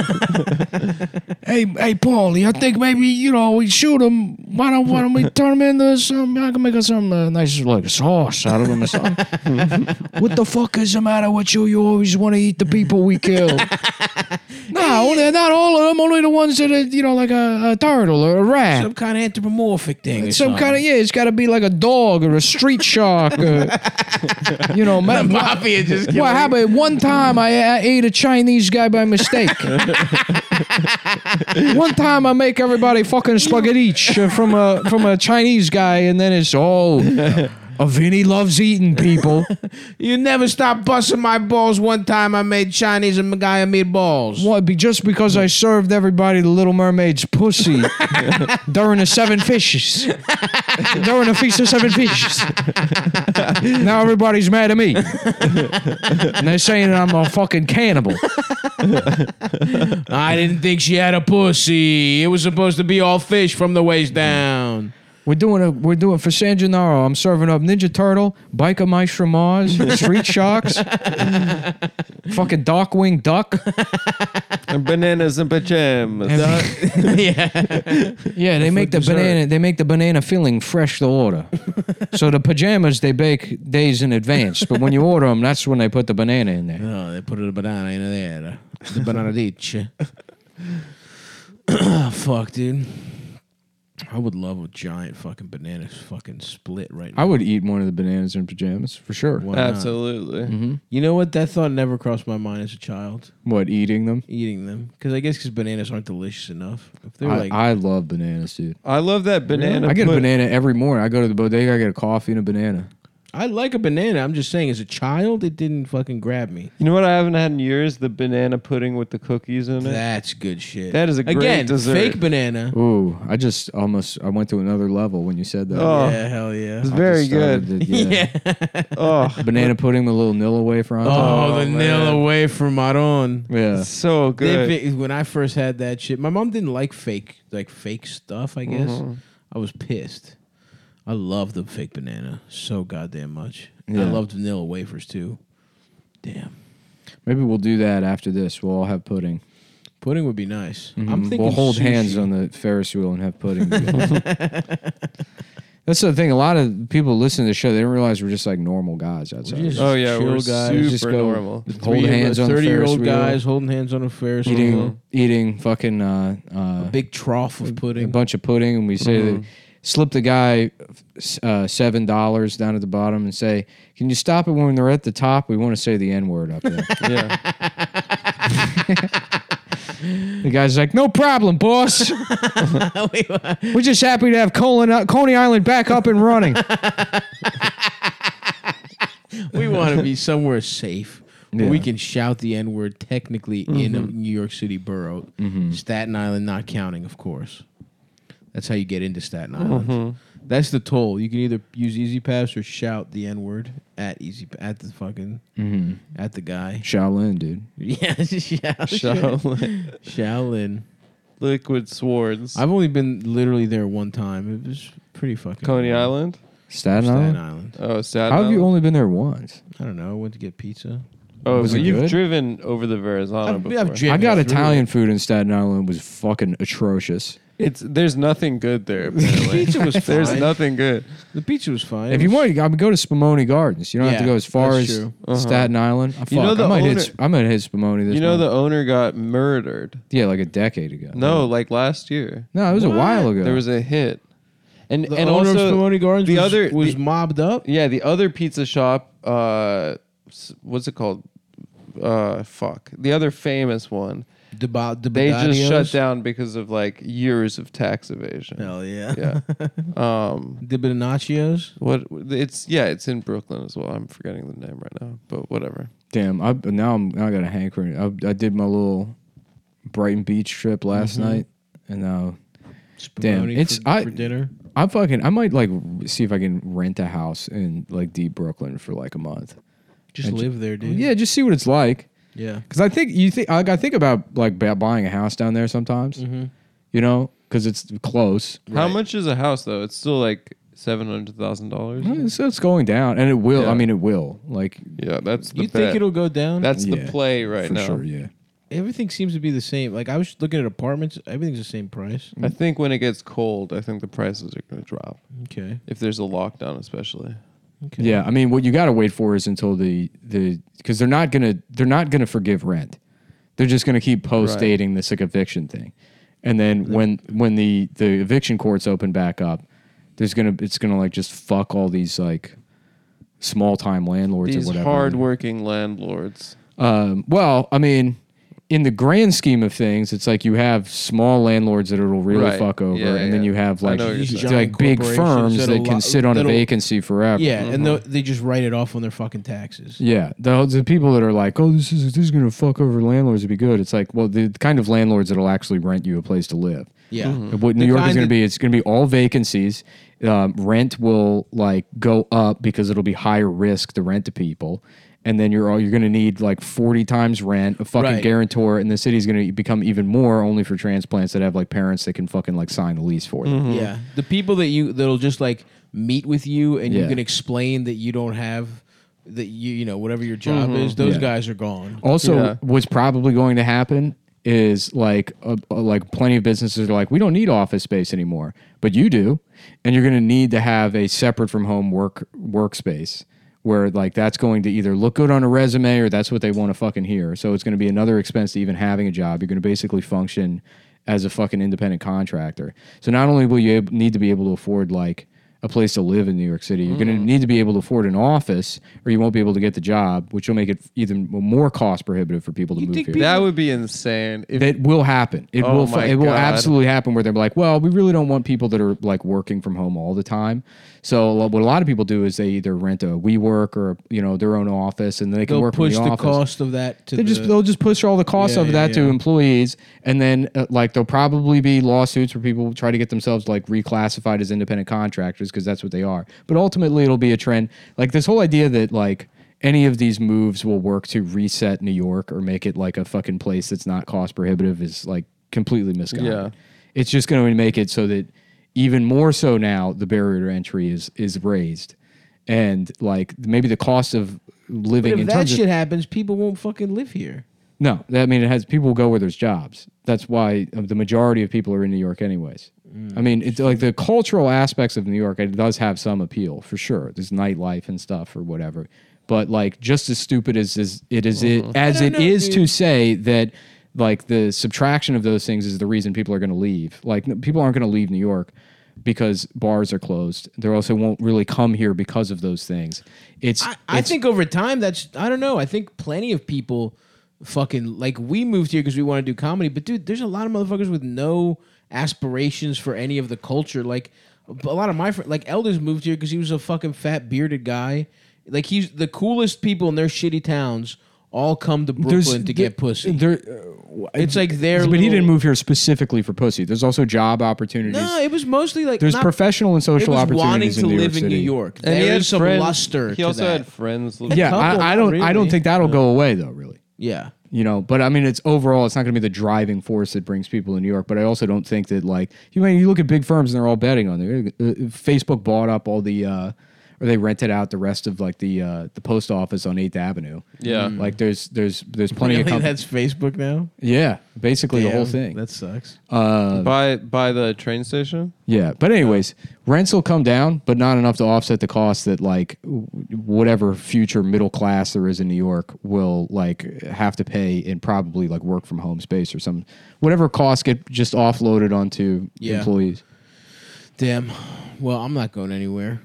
hey, Paulie, I think maybe we shoot him. Why don't we turn him into some? I can make us some nice like sauce out of him or something. What the fuck is the matter with you? You always want to eat the people we kill. No, not all of them. Only the ones that are like a turtle or a rat. Some kind of anthropomorphic thing. Some kind of it's got to be like a dog or a street shark. Or, The mafia just well, how about one time I ate a Chinese guy by mistake. One time I make everybody fucking spaghetti from a Chinese guy, and then it's Vinny loves eating people. You never stop busting my balls. One time I made Chinese and Magaya meatballs. What? Just because I served everybody the Little Mermaid's pussy during the seven fishes, during the feast of seven fishes. Now everybody's mad at me, and they're saying I'm a fucking cannibal. I didn't think she had a pussy. It was supposed to be all fish from the waist down. We're doing for San Gennaro. I'm serving up Ninja Turtle, Biker Mice from Mars, Street Sharks, fucking Darkwing Duck. And bananas and pajamas. Yeah. Yeah, they make the banana. They make the banana filling fresh to order. So the pajamas they bake days in advance, but when you order them, that's when they put the banana in there. Oh, they put a banana in there. The banana ditch. Fuck, dude. I would love a giant fucking banana fucking split right now. I would eat one of the bananas in pajamas for sure. Why not? Absolutely. You know what? That thought never crossed my mind as a child. What, eating them? Eating them. Because bananas aren't delicious enough. If they're like, I love bananas, dude. I love that banana. I get a put- banana every morning. I go to the bodega, I get a coffee and a banana. I like a banana. I'm just saying, as a child, it didn't fucking grab me. You know what I haven't had in years? The banana pudding with the cookies in it. That's good shit. That is a great Again, dessert. fake banana. Ooh, I went to another level when you said that. Oh. Yeah, hell yeah. It's very good. Yeah. Oh, Banana pudding with a little Nilla wafer on top. Oh, the man. nail away from Maron. Yeah. it's so good. When I first had that shit, my mom didn't like fake stuff, I guess. Mm-hmm. I was pissed. I love the fake banana so goddamn much. I Yeah. loved vanilla wafers too. Damn. Maybe we'll do that after this. We'll all have pudding. Pudding would be nice. I'm Mhm. thinking We'll hold sushi. hands on the Ferris wheel and have pudding. That's the thing. A lot of people listen to the show. They don't realize we're just like normal guys outside. We're just Oh yeah, chill we're guys. super Just go- normal. Hold hands on the Ferris 30-year-old wheel. guys holding hands on a Ferris wheel. Eating fucking A big trough of a pudding. bunch of pudding, and we say that slip the guy $7 down at the bottom and say, "Can you stop it when they're at the top? We want to say the N-word up there." Yeah. The guy's like, "No problem, boss. Wait, what? We're just happy to have Coney Island back up and running." We want to be somewhere safe where we Yeah. can shout the N-word technically in a New York City borough. Staten Island not counting, of course. That's how you get into Staten Island. That's the toll. You can either use Easy Pass or shout the N-word at at the fucking at the guy. Shaolin, dude. Yeah, Shaolin. Shaolin. Liquid swords. I've only been literally there one time. It was pretty fucking Coney cool. Island. Staten Staten Island. Island. Oh, Staten How have Island. you only been there once? I don't know. I went to get pizza. Oh, Was so it you've good? driven over the Verrazano I've before. driven I got through Italian it. food in Staten Island. It was fucking atrocious. There's nothing good there. Apparently. Pizza was There's fine. nothing good. The pizza was fine. If you want, I would go to Spumoni Gardens. You don't have to Yeah, go as far that's as true. Staten Island. You know the I might owner- hit Spumoni this You know month. the owner got murdered. Yeah, like a decade ago. No, like last year. No, it was a What? while ago. There was a hit. And the and owner also of Spumoni Gardens was the- mobbed up. yeah, the other pizza shop what's it called? The other famous one. The They just shut down because of like years of tax evasion. Hell yeah. Yeah. The Bonaccios. It's in Brooklyn as well. I'm forgetting the name right now, but whatever. Damn. I got a hankering. I did my little Brighton Beach trip last night, and now Damn, Spumoni for dinner. I might like see if I can rent a house in like deep Brooklyn for like a month. Just live there, dude. Yeah, just see what it's like. Yeah. Because I think about like buying a house down there sometimes. You know, because it's close. How Right. much is a house though? It's still like $700,000. So it's going down, and it will. Yeah. I mean, it will. Like Yeah, that's the You bet. think it'll go down? That's the Yeah, play right for now. sure. Yeah. Everything seems to be the same. Like I was looking at apartments. Everything's the same price. I think when it gets cold, I think the prices are going to drop. Okay. If there's a lockdown, especially. Okay. Yeah, I mean, what you got to wait for is until the because they're not gonna forgive rent. They're just gonna keep post dating this like eviction thing, and then when the eviction courts open back up, it's gonna like just fuck all these like small time landlords These or whatever. hardworking landlords. Well, I mean, in the grand scheme of things, it's like you have small landlords that it'll really Right. fuck over, Yeah, and then yeah. you have I like know what you're saying. like big Giant firms corporations that can sit on a that'll- vacancy forever. Yeah, and they just write it off on their fucking taxes. Yeah, the people that are like, oh, this is gonna fuck over landlords to be good. It's like, well, the kind of landlords that'll actually rent you a place to live. Yeah. And what New York is kind gonna that- be, it's gonna be all vacancies. Rent will like go up because it'll be higher risk to rent to people. And then you're going to need like 40 times rent, a fucking Right. guarantor, and the city's going to become even more only for transplants that have like parents that can fucking like sign the lease for them. Yeah. The people that'll just like meet with you and you Yeah. can explain that you don't have that you know whatever your job is. Those Yeah. guys are gone. Also, Yeah. what's probably going to happen is like plenty of businesses are like, we don't need office space anymore, but you do, and you're going to need to have a separate from home workspace where like that's going to either look good on a resume or that's what they want to fucking hear. So it's going to be another expense to even having a job. You're going to basically function as a fucking independent contractor. So not only will you need to be able to afford like a place to live in New York City, you're going to need to be able to afford an office or you won't be able to get the job, which will make it even more cost prohibitive for people to You move think here. people- That would be insane. If It will happen. It Oh will. my It will God. absolutely happen. Where they're like, "Well, we really don't want people that are like working from home all the time." So what a lot of people do is they either rent a WeWork or their own office, and they can They'll work push from the the office. cost of that to They'll just push all the costs Yeah, of that yeah. to employees, and then like there'll probably be lawsuits where people try to get themselves like reclassified as independent contractors because that's what they are. But ultimately, it'll be a trend. Like this whole idea that like any of these moves will work to reset New York or make it like a fucking place that's not cost prohibitive is like completely misguided. Yeah. It's just going to make it so that even more so now the barrier to entry is raised, and like maybe the cost of living But in if that terms of shit happens, people won't fucking live here. no. I mean, it has people go where there's jobs. That's why the majority of people are in New York, anyways. I mean, it's like the cultural aspects of New York. It does have some appeal for sure. There's nightlife and stuff or whatever. But like, just as stupid as it is to say that like the subtraction of those things is the reason people are going to leave. Like, people aren't going to leave New York because bars are closed. They also won't really come here because of those things. I think over time, I don't know. I think plenty of people fucking, like, we moved here because we want to do comedy. But dude, there's a lot of motherfuckers with no aspirations for any of the culture. Like, a lot of my friends, like Elders moved here because he was a fucking fat bearded guy. Like, he's the coolest people in their shitty towns all come to Brooklyn to get pussy. It's like their But he didn't move here specifically for pussy. There's also job opportunities. No, it was mostly like There's professional and social it was opportunities wanting to in New York live in City. New York. And he There had is some friends- luster. He to also that. had friends. living- Yeah, couple, I not don't really. think that'll go away though, really. Yeah. You know, but I mean, it's overall, it's not going to be the driving force that brings people to New York. But I also don't think that, like, you look at big firms and they're all betting on it. Facebook bought up all the, or they rented out the rest of like the post office on 8th Avenue. Yeah. Like there's plenty Really? of That's Facebook now? yeah, basically the whole Damn, thing. That sucks. by the train station. Yeah, but anyways, rents will come down, but not enough to offset the cost that like whatever future middle class there is in New York will like have to pay in probably like work from home space or some whatever costs get just offloaded onto employees. Damn. Well, I'm not going anywhere.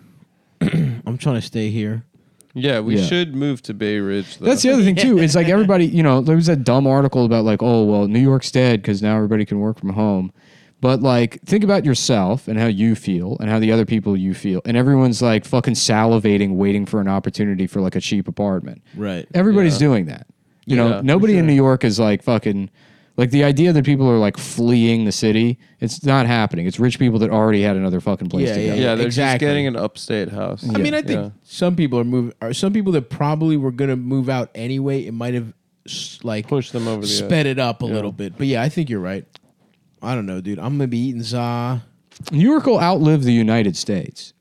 I'm trying to stay here. Yeah, we Yeah. should move to Bay Ridge. Though. That's the other thing too. It's like everybody, there was that dumb article about like, oh well, New York's dead because now everybody can work from home. But like, think about yourself and how you feel and how the other people you feel, and everyone's like fucking salivating, waiting for an opportunity for like a cheap apartment. Right. Everybody's doing that. Yeah, Nobody for in sure. New York is like fucking. Like the idea that people are like fleeing the city, it's not happening. It's rich people that already had another fucking place Yeah, to go. Yeah, they're Exactly. just getting an upstate house. I mean, I think Yeah. some people are moving. Or some people that probably were going to move out anyway, it might have like Push them over the sped it up a little bit. But yeah, I think you're right. I don't know, dude. I'm going to be eating za. New York will outlive the United States.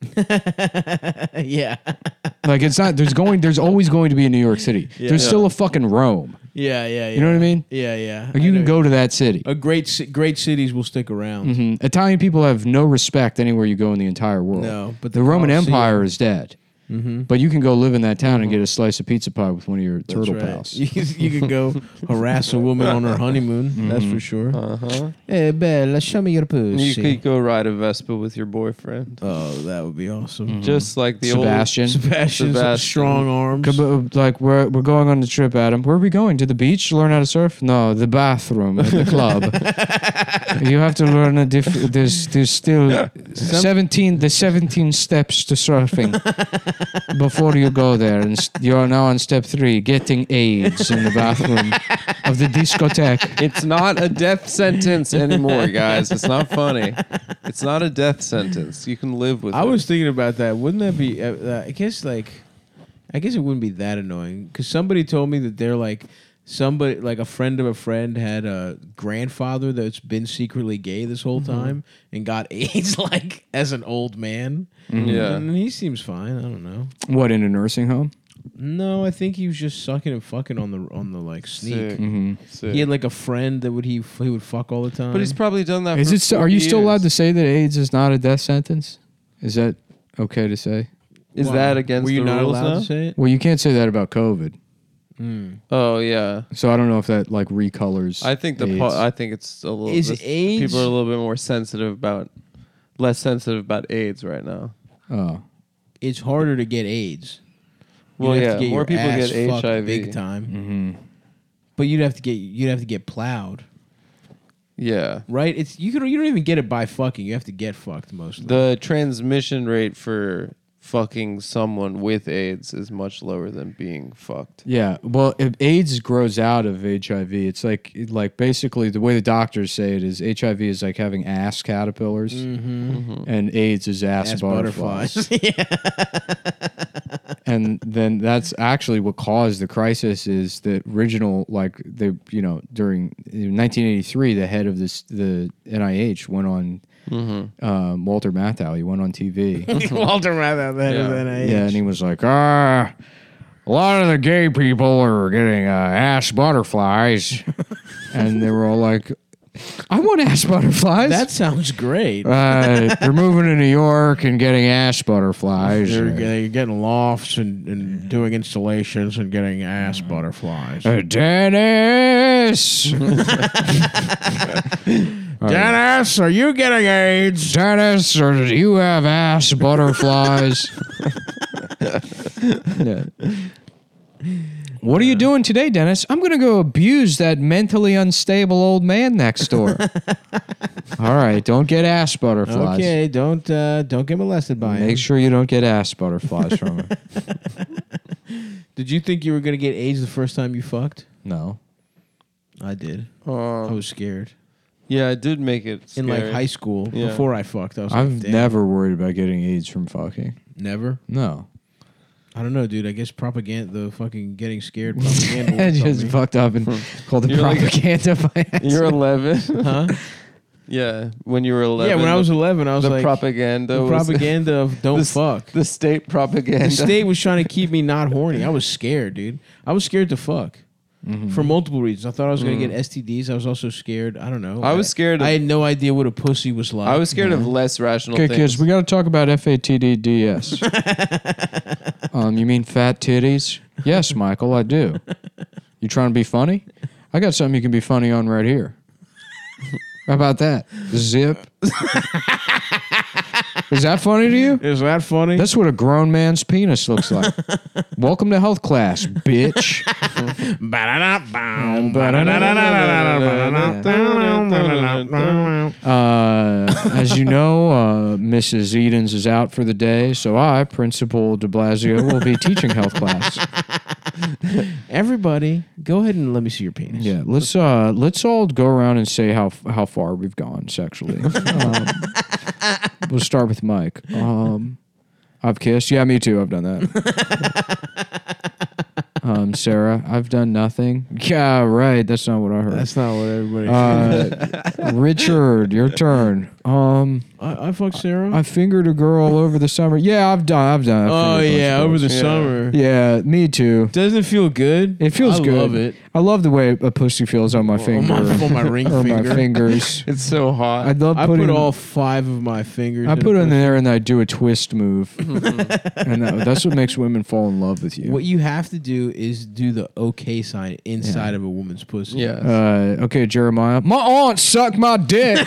Yeah. Like it's not. There's always going to be a New York City. There's still a fucking Rome. Yeah. You know what I mean? Yeah, yeah. Like you can go to that city. Great cities will stick around. Italian people have no respect anywhere you go in the entire world. No, but the the Roman Colosseum- Empire is dead. But you can go live in that town and get a slice of pizza pie with one of your That's turtle right. pals. You can go harass a woman on her honeymoon. That's for sure. Uh-huh. Hey, Bella, show me your You pussy. could go ride a Vespa with your boyfriend. Oh, that would be awesome. Just like the Sebastian. Sebastian's Sebastian. strong arms. Like we're going on the trip, Adam. Where are we going? To the beach to learn how to surf? No, the bathroom at the club. You have to learn a different. There's still 17 steps to surfing before you go there, and you are now on step 3, getting AIDS in the bathroom of the discotheque. It's not a death sentence anymore, guys. It's not funny. It's not a death sentence. You can live with it. I was thinking about that. Wouldn't that be? I guess it wouldn't be that annoying because somebody told me that they're like somebody like a friend of a friend had a grandfather that's been secretly gay this whole time and got AIDS like as an old man. Yeah. And he seems fine. I don't know. What, in a nursing home? No, I think he was just sucking and fucking on the like sneak. Sick. Sick. He had like a friend that he would fuck all the time. But he's probably done that. Is for it? Are 40 you still allowed to years. say that AIDS is not a death sentence? Is that okay to say? Is Why? that against Were you the not rules allowed now? to say it? Well, you can't say that about COVID. Oh yeah. So I don't know if that like recolors. I think AIDS. I think it's a little. Is this- AIDS- People are a little bit more less sensitive about AIDS right now. Oh, It's harder to get AIDS. Well, You'd have yeah, to get more your people ass get fucked HIV. big time. But you'd have to get plowed, Yeah. right? You don't even get it by fucking. You have to get fucked mostly. The transmission rate for fucking someone with AIDS is much lower than being fucked. yeah. Well, if AIDS grows out of HIV, it's like basically the way the doctors say it is HIV is like having ass caterpillars, and AIDS is ass, Ass butterflies. butterflies. And then that's actually what caused the crisis. Is the original during 1983, the head of the NIH went on. Walter Matthau, he went on TV. Walter Matthau, that is Yeah. NIH. Yeah, and he was like, a lot of the gay people are getting ass butterflies. And they were all like, I want ass butterflies. That sounds great. They're moving to New York and getting ass butterflies. They're getting lofts and doing installations and getting ass butterflies. Dennis! Dennis, are you getting AIDS? Dennis, or do you have ass butterflies? Yeah. What are you doing today, Dennis? I'm going to go abuse that mentally unstable old man next door. All right, don't get ass butterflies. Okay, don't get molested by him. Make sure you don't get ass butterflies from him. Did you think you were gonna get AIDS the first time you fucked? No. I did. I was scared. Yeah, I did make it In scary. like high school, Yeah. before I fucked, I was I've like, damn. never worried about getting AIDS from fucking. Never. No. I don't know, dude. I guess propaganda, the fucking getting scared propaganda. I will tell just me. fucked up and called it You're like- propaganda by accident. You're 11. Huh? Yeah, when you were 11. Yeah, when I was 11, I was the like, propaganda. the was- propaganda of don't the, fuck. The state propaganda. The state was trying to keep me not horny. I was scared, dude. I was scared to fuck. For multiple reasons. I thought I was going to get STDs. I was also scared. I don't know. I was scared of- I had no idea what a pussy was like. I was scared of less rational Okay, things. kids, we got to talk about FATDDS. You mean fat titties? Yes, Michael, I do. You trying to be funny? I got something you can be funny on right here. How about that? Zip. Is that funny to you? Is that funny? That's what a grown man's penis looks like. Welcome to health class, bitch. As you know, Mrs. Edens is out for the day, so I, Principal de Blasio, will be teaching health class. Everybody, go ahead and let me see your penis. Yeah, let's all go around and say how far we've gone sexually. We'll start with Mike. I've kissed. Yeah, me too. I've done that. Sarah, I've done nothing. Yeah, right. That's not what I heard. That's not what everybody. Richard, your turn. I fucked Sarah. I fingered a girl over the summer. Yeah, I've done. Oh yeah, over the Yeah. summer. Yeah, me too. Doesn't it feel good? It feels I good. love it. I love the way a pussy feels on my finger. On my ring or finger. my fingers. It's so hot. I love I putting. put all 5 of my fingers. I in put a it in pussy. there and I do a twist move, and that's what makes women fall in love with you. What you have to do is do the OK sign inside of a woman's pussy. yeah. Okay, Jeremiah. My aunt sucked my dick.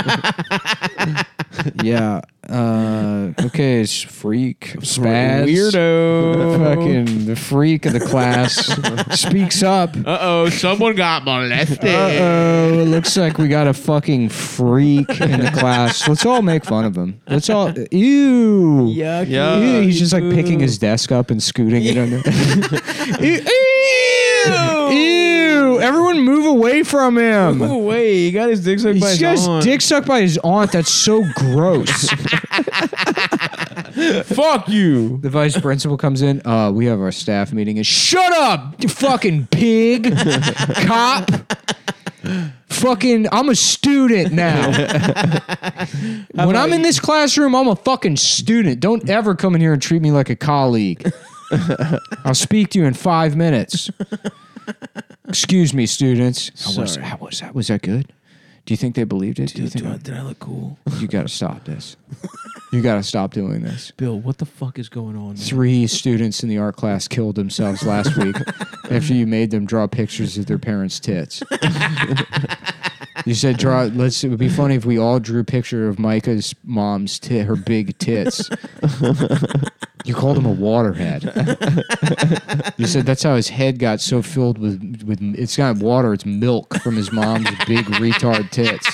Yeah. Okay, it's freak. Spaz. Weirdo. Fucking the freak of the class speaks up. Uh-oh, someone got molested. Uh-oh, it looks like we got a fucking freak in the class. Let's all make fun of him. Let's all... Ew. Yucky. Yeah. Ew, he's just like picking his desk up and scooting it under. Ew. Everyone move away from him. Move away. He got his dick sucked by He's his got his aunt. dick sucked by his aunt. That's so gross. Fuck you. The vice principal comes in. We have our staff meeting. And shut up, you fucking pig, cop. Fucking, I'm a student now. When I'm in this classroom, I'm a fucking student. Don't ever come in here and treat me like a colleague. I'll speak to you in 5 minutes. Excuse me, students. How was that? Was that good? Do you think they believed it? Do you think Did I look cool? you got to stop this? You got to stop doing this. Bill, what the fuck is going on? Man? 3 students in the art class killed themselves last week after you made them draw pictures of their parents' tits. You said it would be funny if we all drew a picture of Micah's mom's her big tits. You called him a waterhead. You said that's how his head got so filled with it's not water, it's milk from his mom's big retard tits.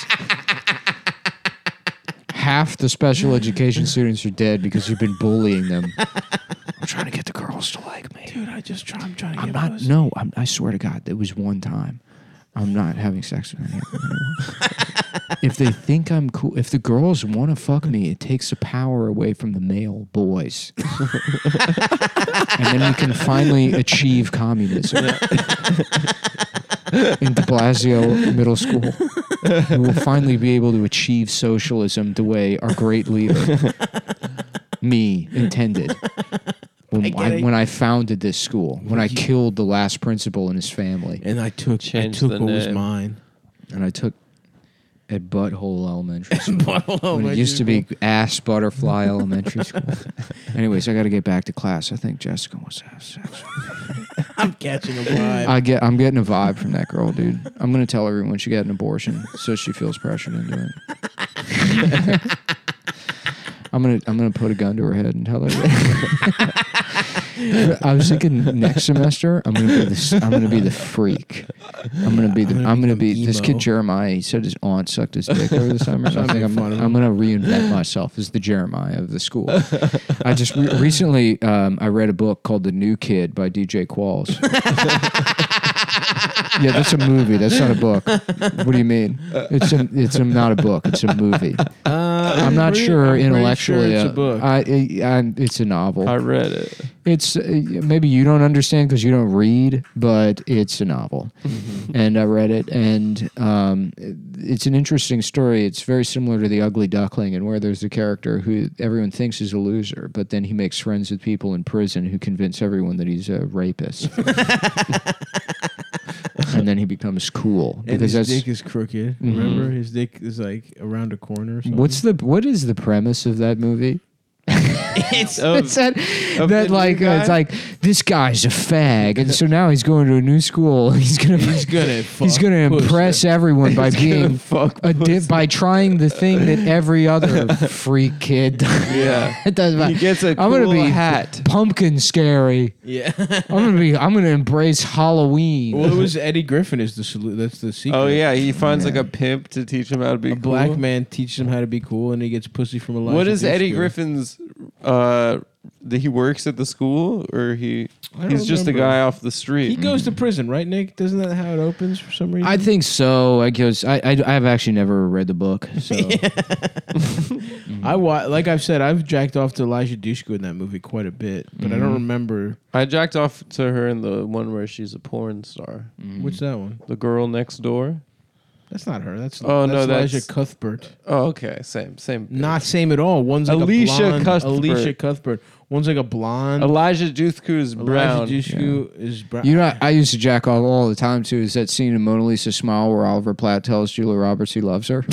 Half the special education students are dead because you've been bullying them. I'm trying to get the girls to like me. Dude, I'm trying to I'm get not. pussy. No, I swear to God, it was one time. I'm not having sex with anyone anymore. If they think I'm cool, if the girls want to fuck me, it takes the power away from the male boys. And then we can finally achieve communism. In de Blasio Middle School. We will finally be able to achieve socialism the way our great leader, me, intended. when I founded this school, when I killed the last principal and his family, And I took Changed what the was name. mine. and I took at Butthole Elementary School. Butthole When it used to be Ass Butterfly Elementary School. Anyways, I got to get back to class. I think Jessica wants to have sex. I'm catching a vibe. I'm getting a vibe from that girl, dude. I'm gonna tell everyone she got an abortion, so she feels pressured into it. I'm gonna put a gun to her head and tell her. I was thinking next semester I'm gonna be the freak. I'm gonna be this kid emo. Jeremiah. He said his aunt sucked his dick over the summer. So I think I'm gonna reinvent myself as the Jeremiah of the school. I just recently I read a book called The New Kid by DJ Qualls. Yeah, that's a movie. That's not a book. What do you mean? It's not a book. It's a movie. I'm not sure intellectually. It's a book. It's a novel. I read it. It's maybe you don't understand because you don't read, but it's a novel, and I read it, and it's an interesting story. It's very similar to The Ugly Duckling, and where there's a character who everyone thinks is a loser, but then he makes friends with people in prison who convince everyone that he's a rapist. And then he becomes cool And because his that's dick is crooked. Remember, his dick is like around a corner. Or something. what is the premise of that movie? It's It's that Of the new guy? it's like this guy's a fag, and so now he's going to a new school. He's gonna he's gonna impress everyone by being fuck by trying the thing that every other freak kid Yeah. does. He gets a I'm gonna cool be hat. pumpkin scary. Yeah. I'm gonna embrace Halloween. Well, it was Eddie Griffin is that's the secret. Oh yeah, he finds like a pimp to teach him how to be A cool. black man teaches him how to be cool, and he gets pussy from Elijah. What is Eddie Dushku. Griffin's? That he works at the school, or he's don't just a remember. guy off the street. He goes to prison, right, Nick? Doesn't that how it opens for some reason? I think so. I've actually never read the book, so like I've said, I've jacked off to Elijah Dushku in that movie quite a bit, but I don't remember. I jacked off to her in the one where she's a porn star. What's that one? The girl next door. That's not her. That's no, Elijah that's- Cuthbert. Oh, okay, same. Not same at all. One's like Alicia a blonde. Cuthbert. Alicia Cuthbert. One's like a blonde. Elijah Duthku is brown. Elijah Dushku is brown. You know, I used to jack off all the time too. Is that scene in Mona Lisa Smile where Oliver Platt tells Julia Roberts he loves her?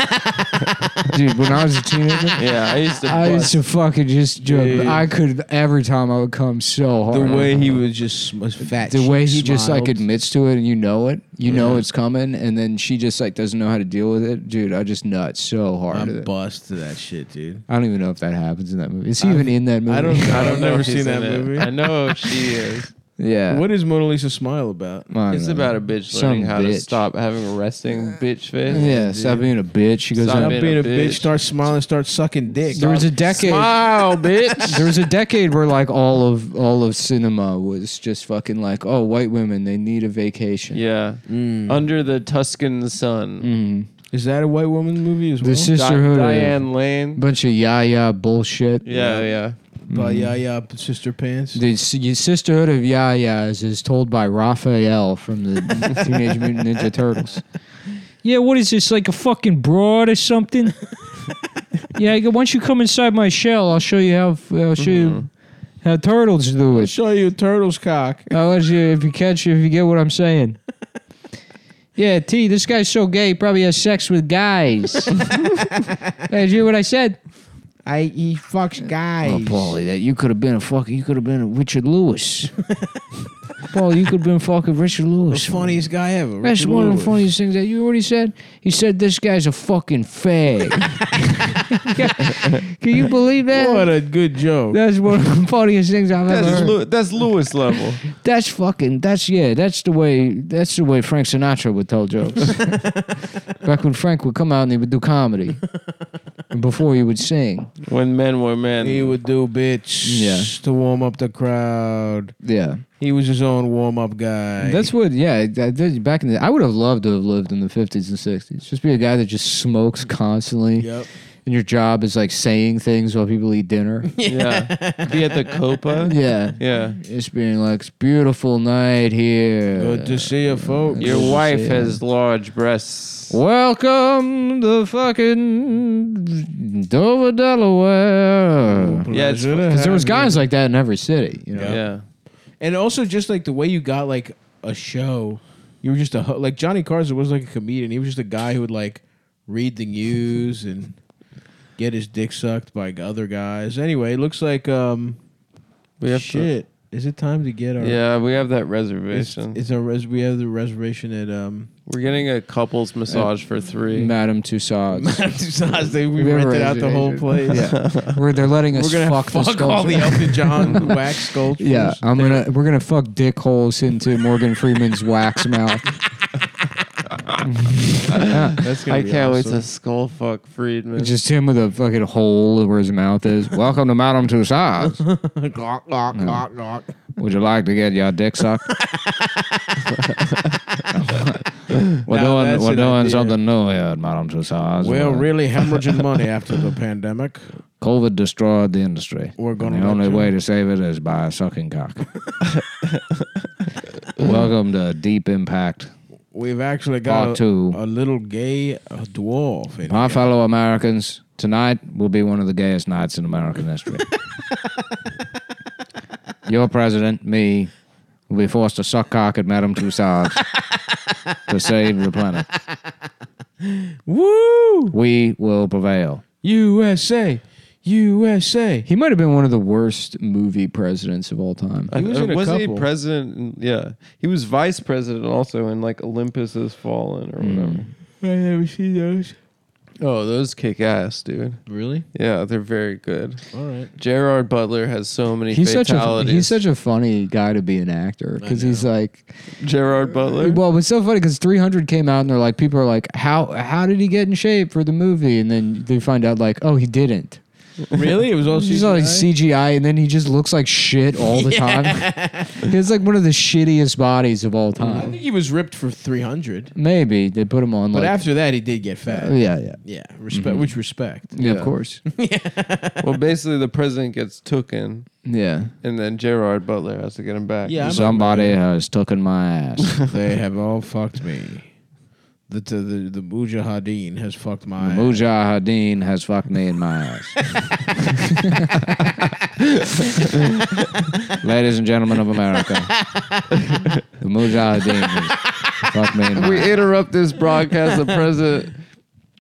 Dude, when I was a teenager, Yeah, I used to. I used to fucking just joke. Dude. I could every time I would come so the hard. way he was just was fat. The way he cheek just like smiled. admits to it, and you know it, you know it's coming, and then she just like doesn't know how to deal with it. Dude, I just nut so hard. at I'm it. bust to that shit, dude. I don't even know if that happens in that movie. Is he even in that movie? I don't know. I've never seen that movie. I know she is. Yeah. What is Mona Lisa Smile about? I don't It's know. about a bitch Some learning how to bitch. stop having a resting bitch face. Yeah, stop being a bitch. She goes Stop on. Stop being a bitch. Start smiling. Start sucking dick. There was a decade. Smile, bitch. There was a decade where like all of cinema was just fucking like, oh, white women, they need a vacation. Yeah. Under the Tuscan sun. Is that a white woman movie as well? The sisterhood Diane Lane. of bunch of yah bullshit. Yeah. By Yaya Sister Pants. The sisterhood of yayas is told by Raphael from the Teenage Mutant Ninja Turtles. Yeah, what is this, like a fucking broad or something? Yeah, once you come inside my shell, I'll show you how turtles do I'll it. show you a turtle's cock. I'll let you if you get what I'm saying. Yeah, T, this guy's so gay, he probably has sex with guys. Hey, did you hear what I said? He fucks guys. Oh, Paulie, that you could have been a Richard Lewis. Paul, you could have been fucking Richard The Lewis. funniest guy ever. That's Richard one of Lewis. the funniest things that you know what he said? He said this guy's a fucking fag. Can you believe that? What a good joke. That's one of the funniest things I've ever heard. That's Lewis level. That's the way Frank Sinatra would tell jokes. Back when Frank would come out and he would do comedy. And before he would sing. When men were men. He would do bits to warm up the crowd. Yeah. He was his own warm-up guy. That's what, back in I would have loved to have lived in the 50s and 60s. Just be a guy that just smokes constantly. Yep. and your job is like saying things while people eat dinner. Yeah. Be at the Copa. Yeah. Yeah. Just being like, it's a beautiful night here. Good to see you, folks. Your Good to wife see has large breasts. Welcome to fucking Dover, Delaware. Yeah, it's Because there was guys like that in every city. You know? Yeah. And also just like the way you got like a show, you were just like Johnny Carson was like a comedian. He was just a guy who would like read the news and get his dick sucked by other guys. Anyway, it looks like We have shit. Is it time to get our? Yeah, we have that reservation. It's our we have the reservation at We're getting a couples massage for 3. Madame Tussauds. We We have a rented out the whole place. Yeah. Where they're letting us We're gonna fuck the fuck all the sculpture. Elton John wax sculptures. Yeah, we're gonna fuck dick holes into Morgan Freeman's wax mouth. That's gonna I be can't wait awesome. to skull fuck Friedman. It's just him with a fucking hole where his mouth is. Welcome to Madame Tussauds. Glock, glock, glock, glock. Would you like to get your dick sucked? we're Now doing that's an idea. something new here at Madame Tussauds. We're really hemorrhaging money after the pandemic. COVID destroyed the industry. We're gonna And the let only you- way to save it is by sucking cock. Welcome to Deep Impact. We've actually Part got two. a little gay dwarf in My here. fellow Americans, tonight will be one of the gayest nights in American history. Your president, me, will be forced to suck cock at Madame Tussauds to save the planet. Woo! We will prevail. USA! USA! He might have been one of the worst movie presidents of all time. He was in a Wasn't couple. he president? Yeah. He was vice president also in like Olympus Has Fallen or whatever. I never see those. Oh, those kick ass, dude. Really? Yeah, they're very good. All right. Gerard Butler has so many He's such fatalities. a funny guy to be an actor because he's like, Gerard Butler. well, it's so funny because 300 came out and they're like, people are like, how did he get in shape for the movie? And then they find out like, oh, he didn't. Really? It was all He's like CGI, and then he just looks like shit all the time. He has like one of the shittiest bodies of all I time. think he was ripped for 300. Maybe they put him on But like, after that, he did get fat. yeah, Yeah, respect. Which respect. yeah, Yeah. of course, Well, basically, the president gets tooken, yeah. and then Gerard Butler has to get him back. Yeah, Somebody has taken my ass. They have all fucked me. The Mujahideen has fucked my ass. Mujahideen has fucked me in my ass. Ladies and gentlemen of America, the Mujahideen has fucked me in my We ass. interrupt this broadcast. The president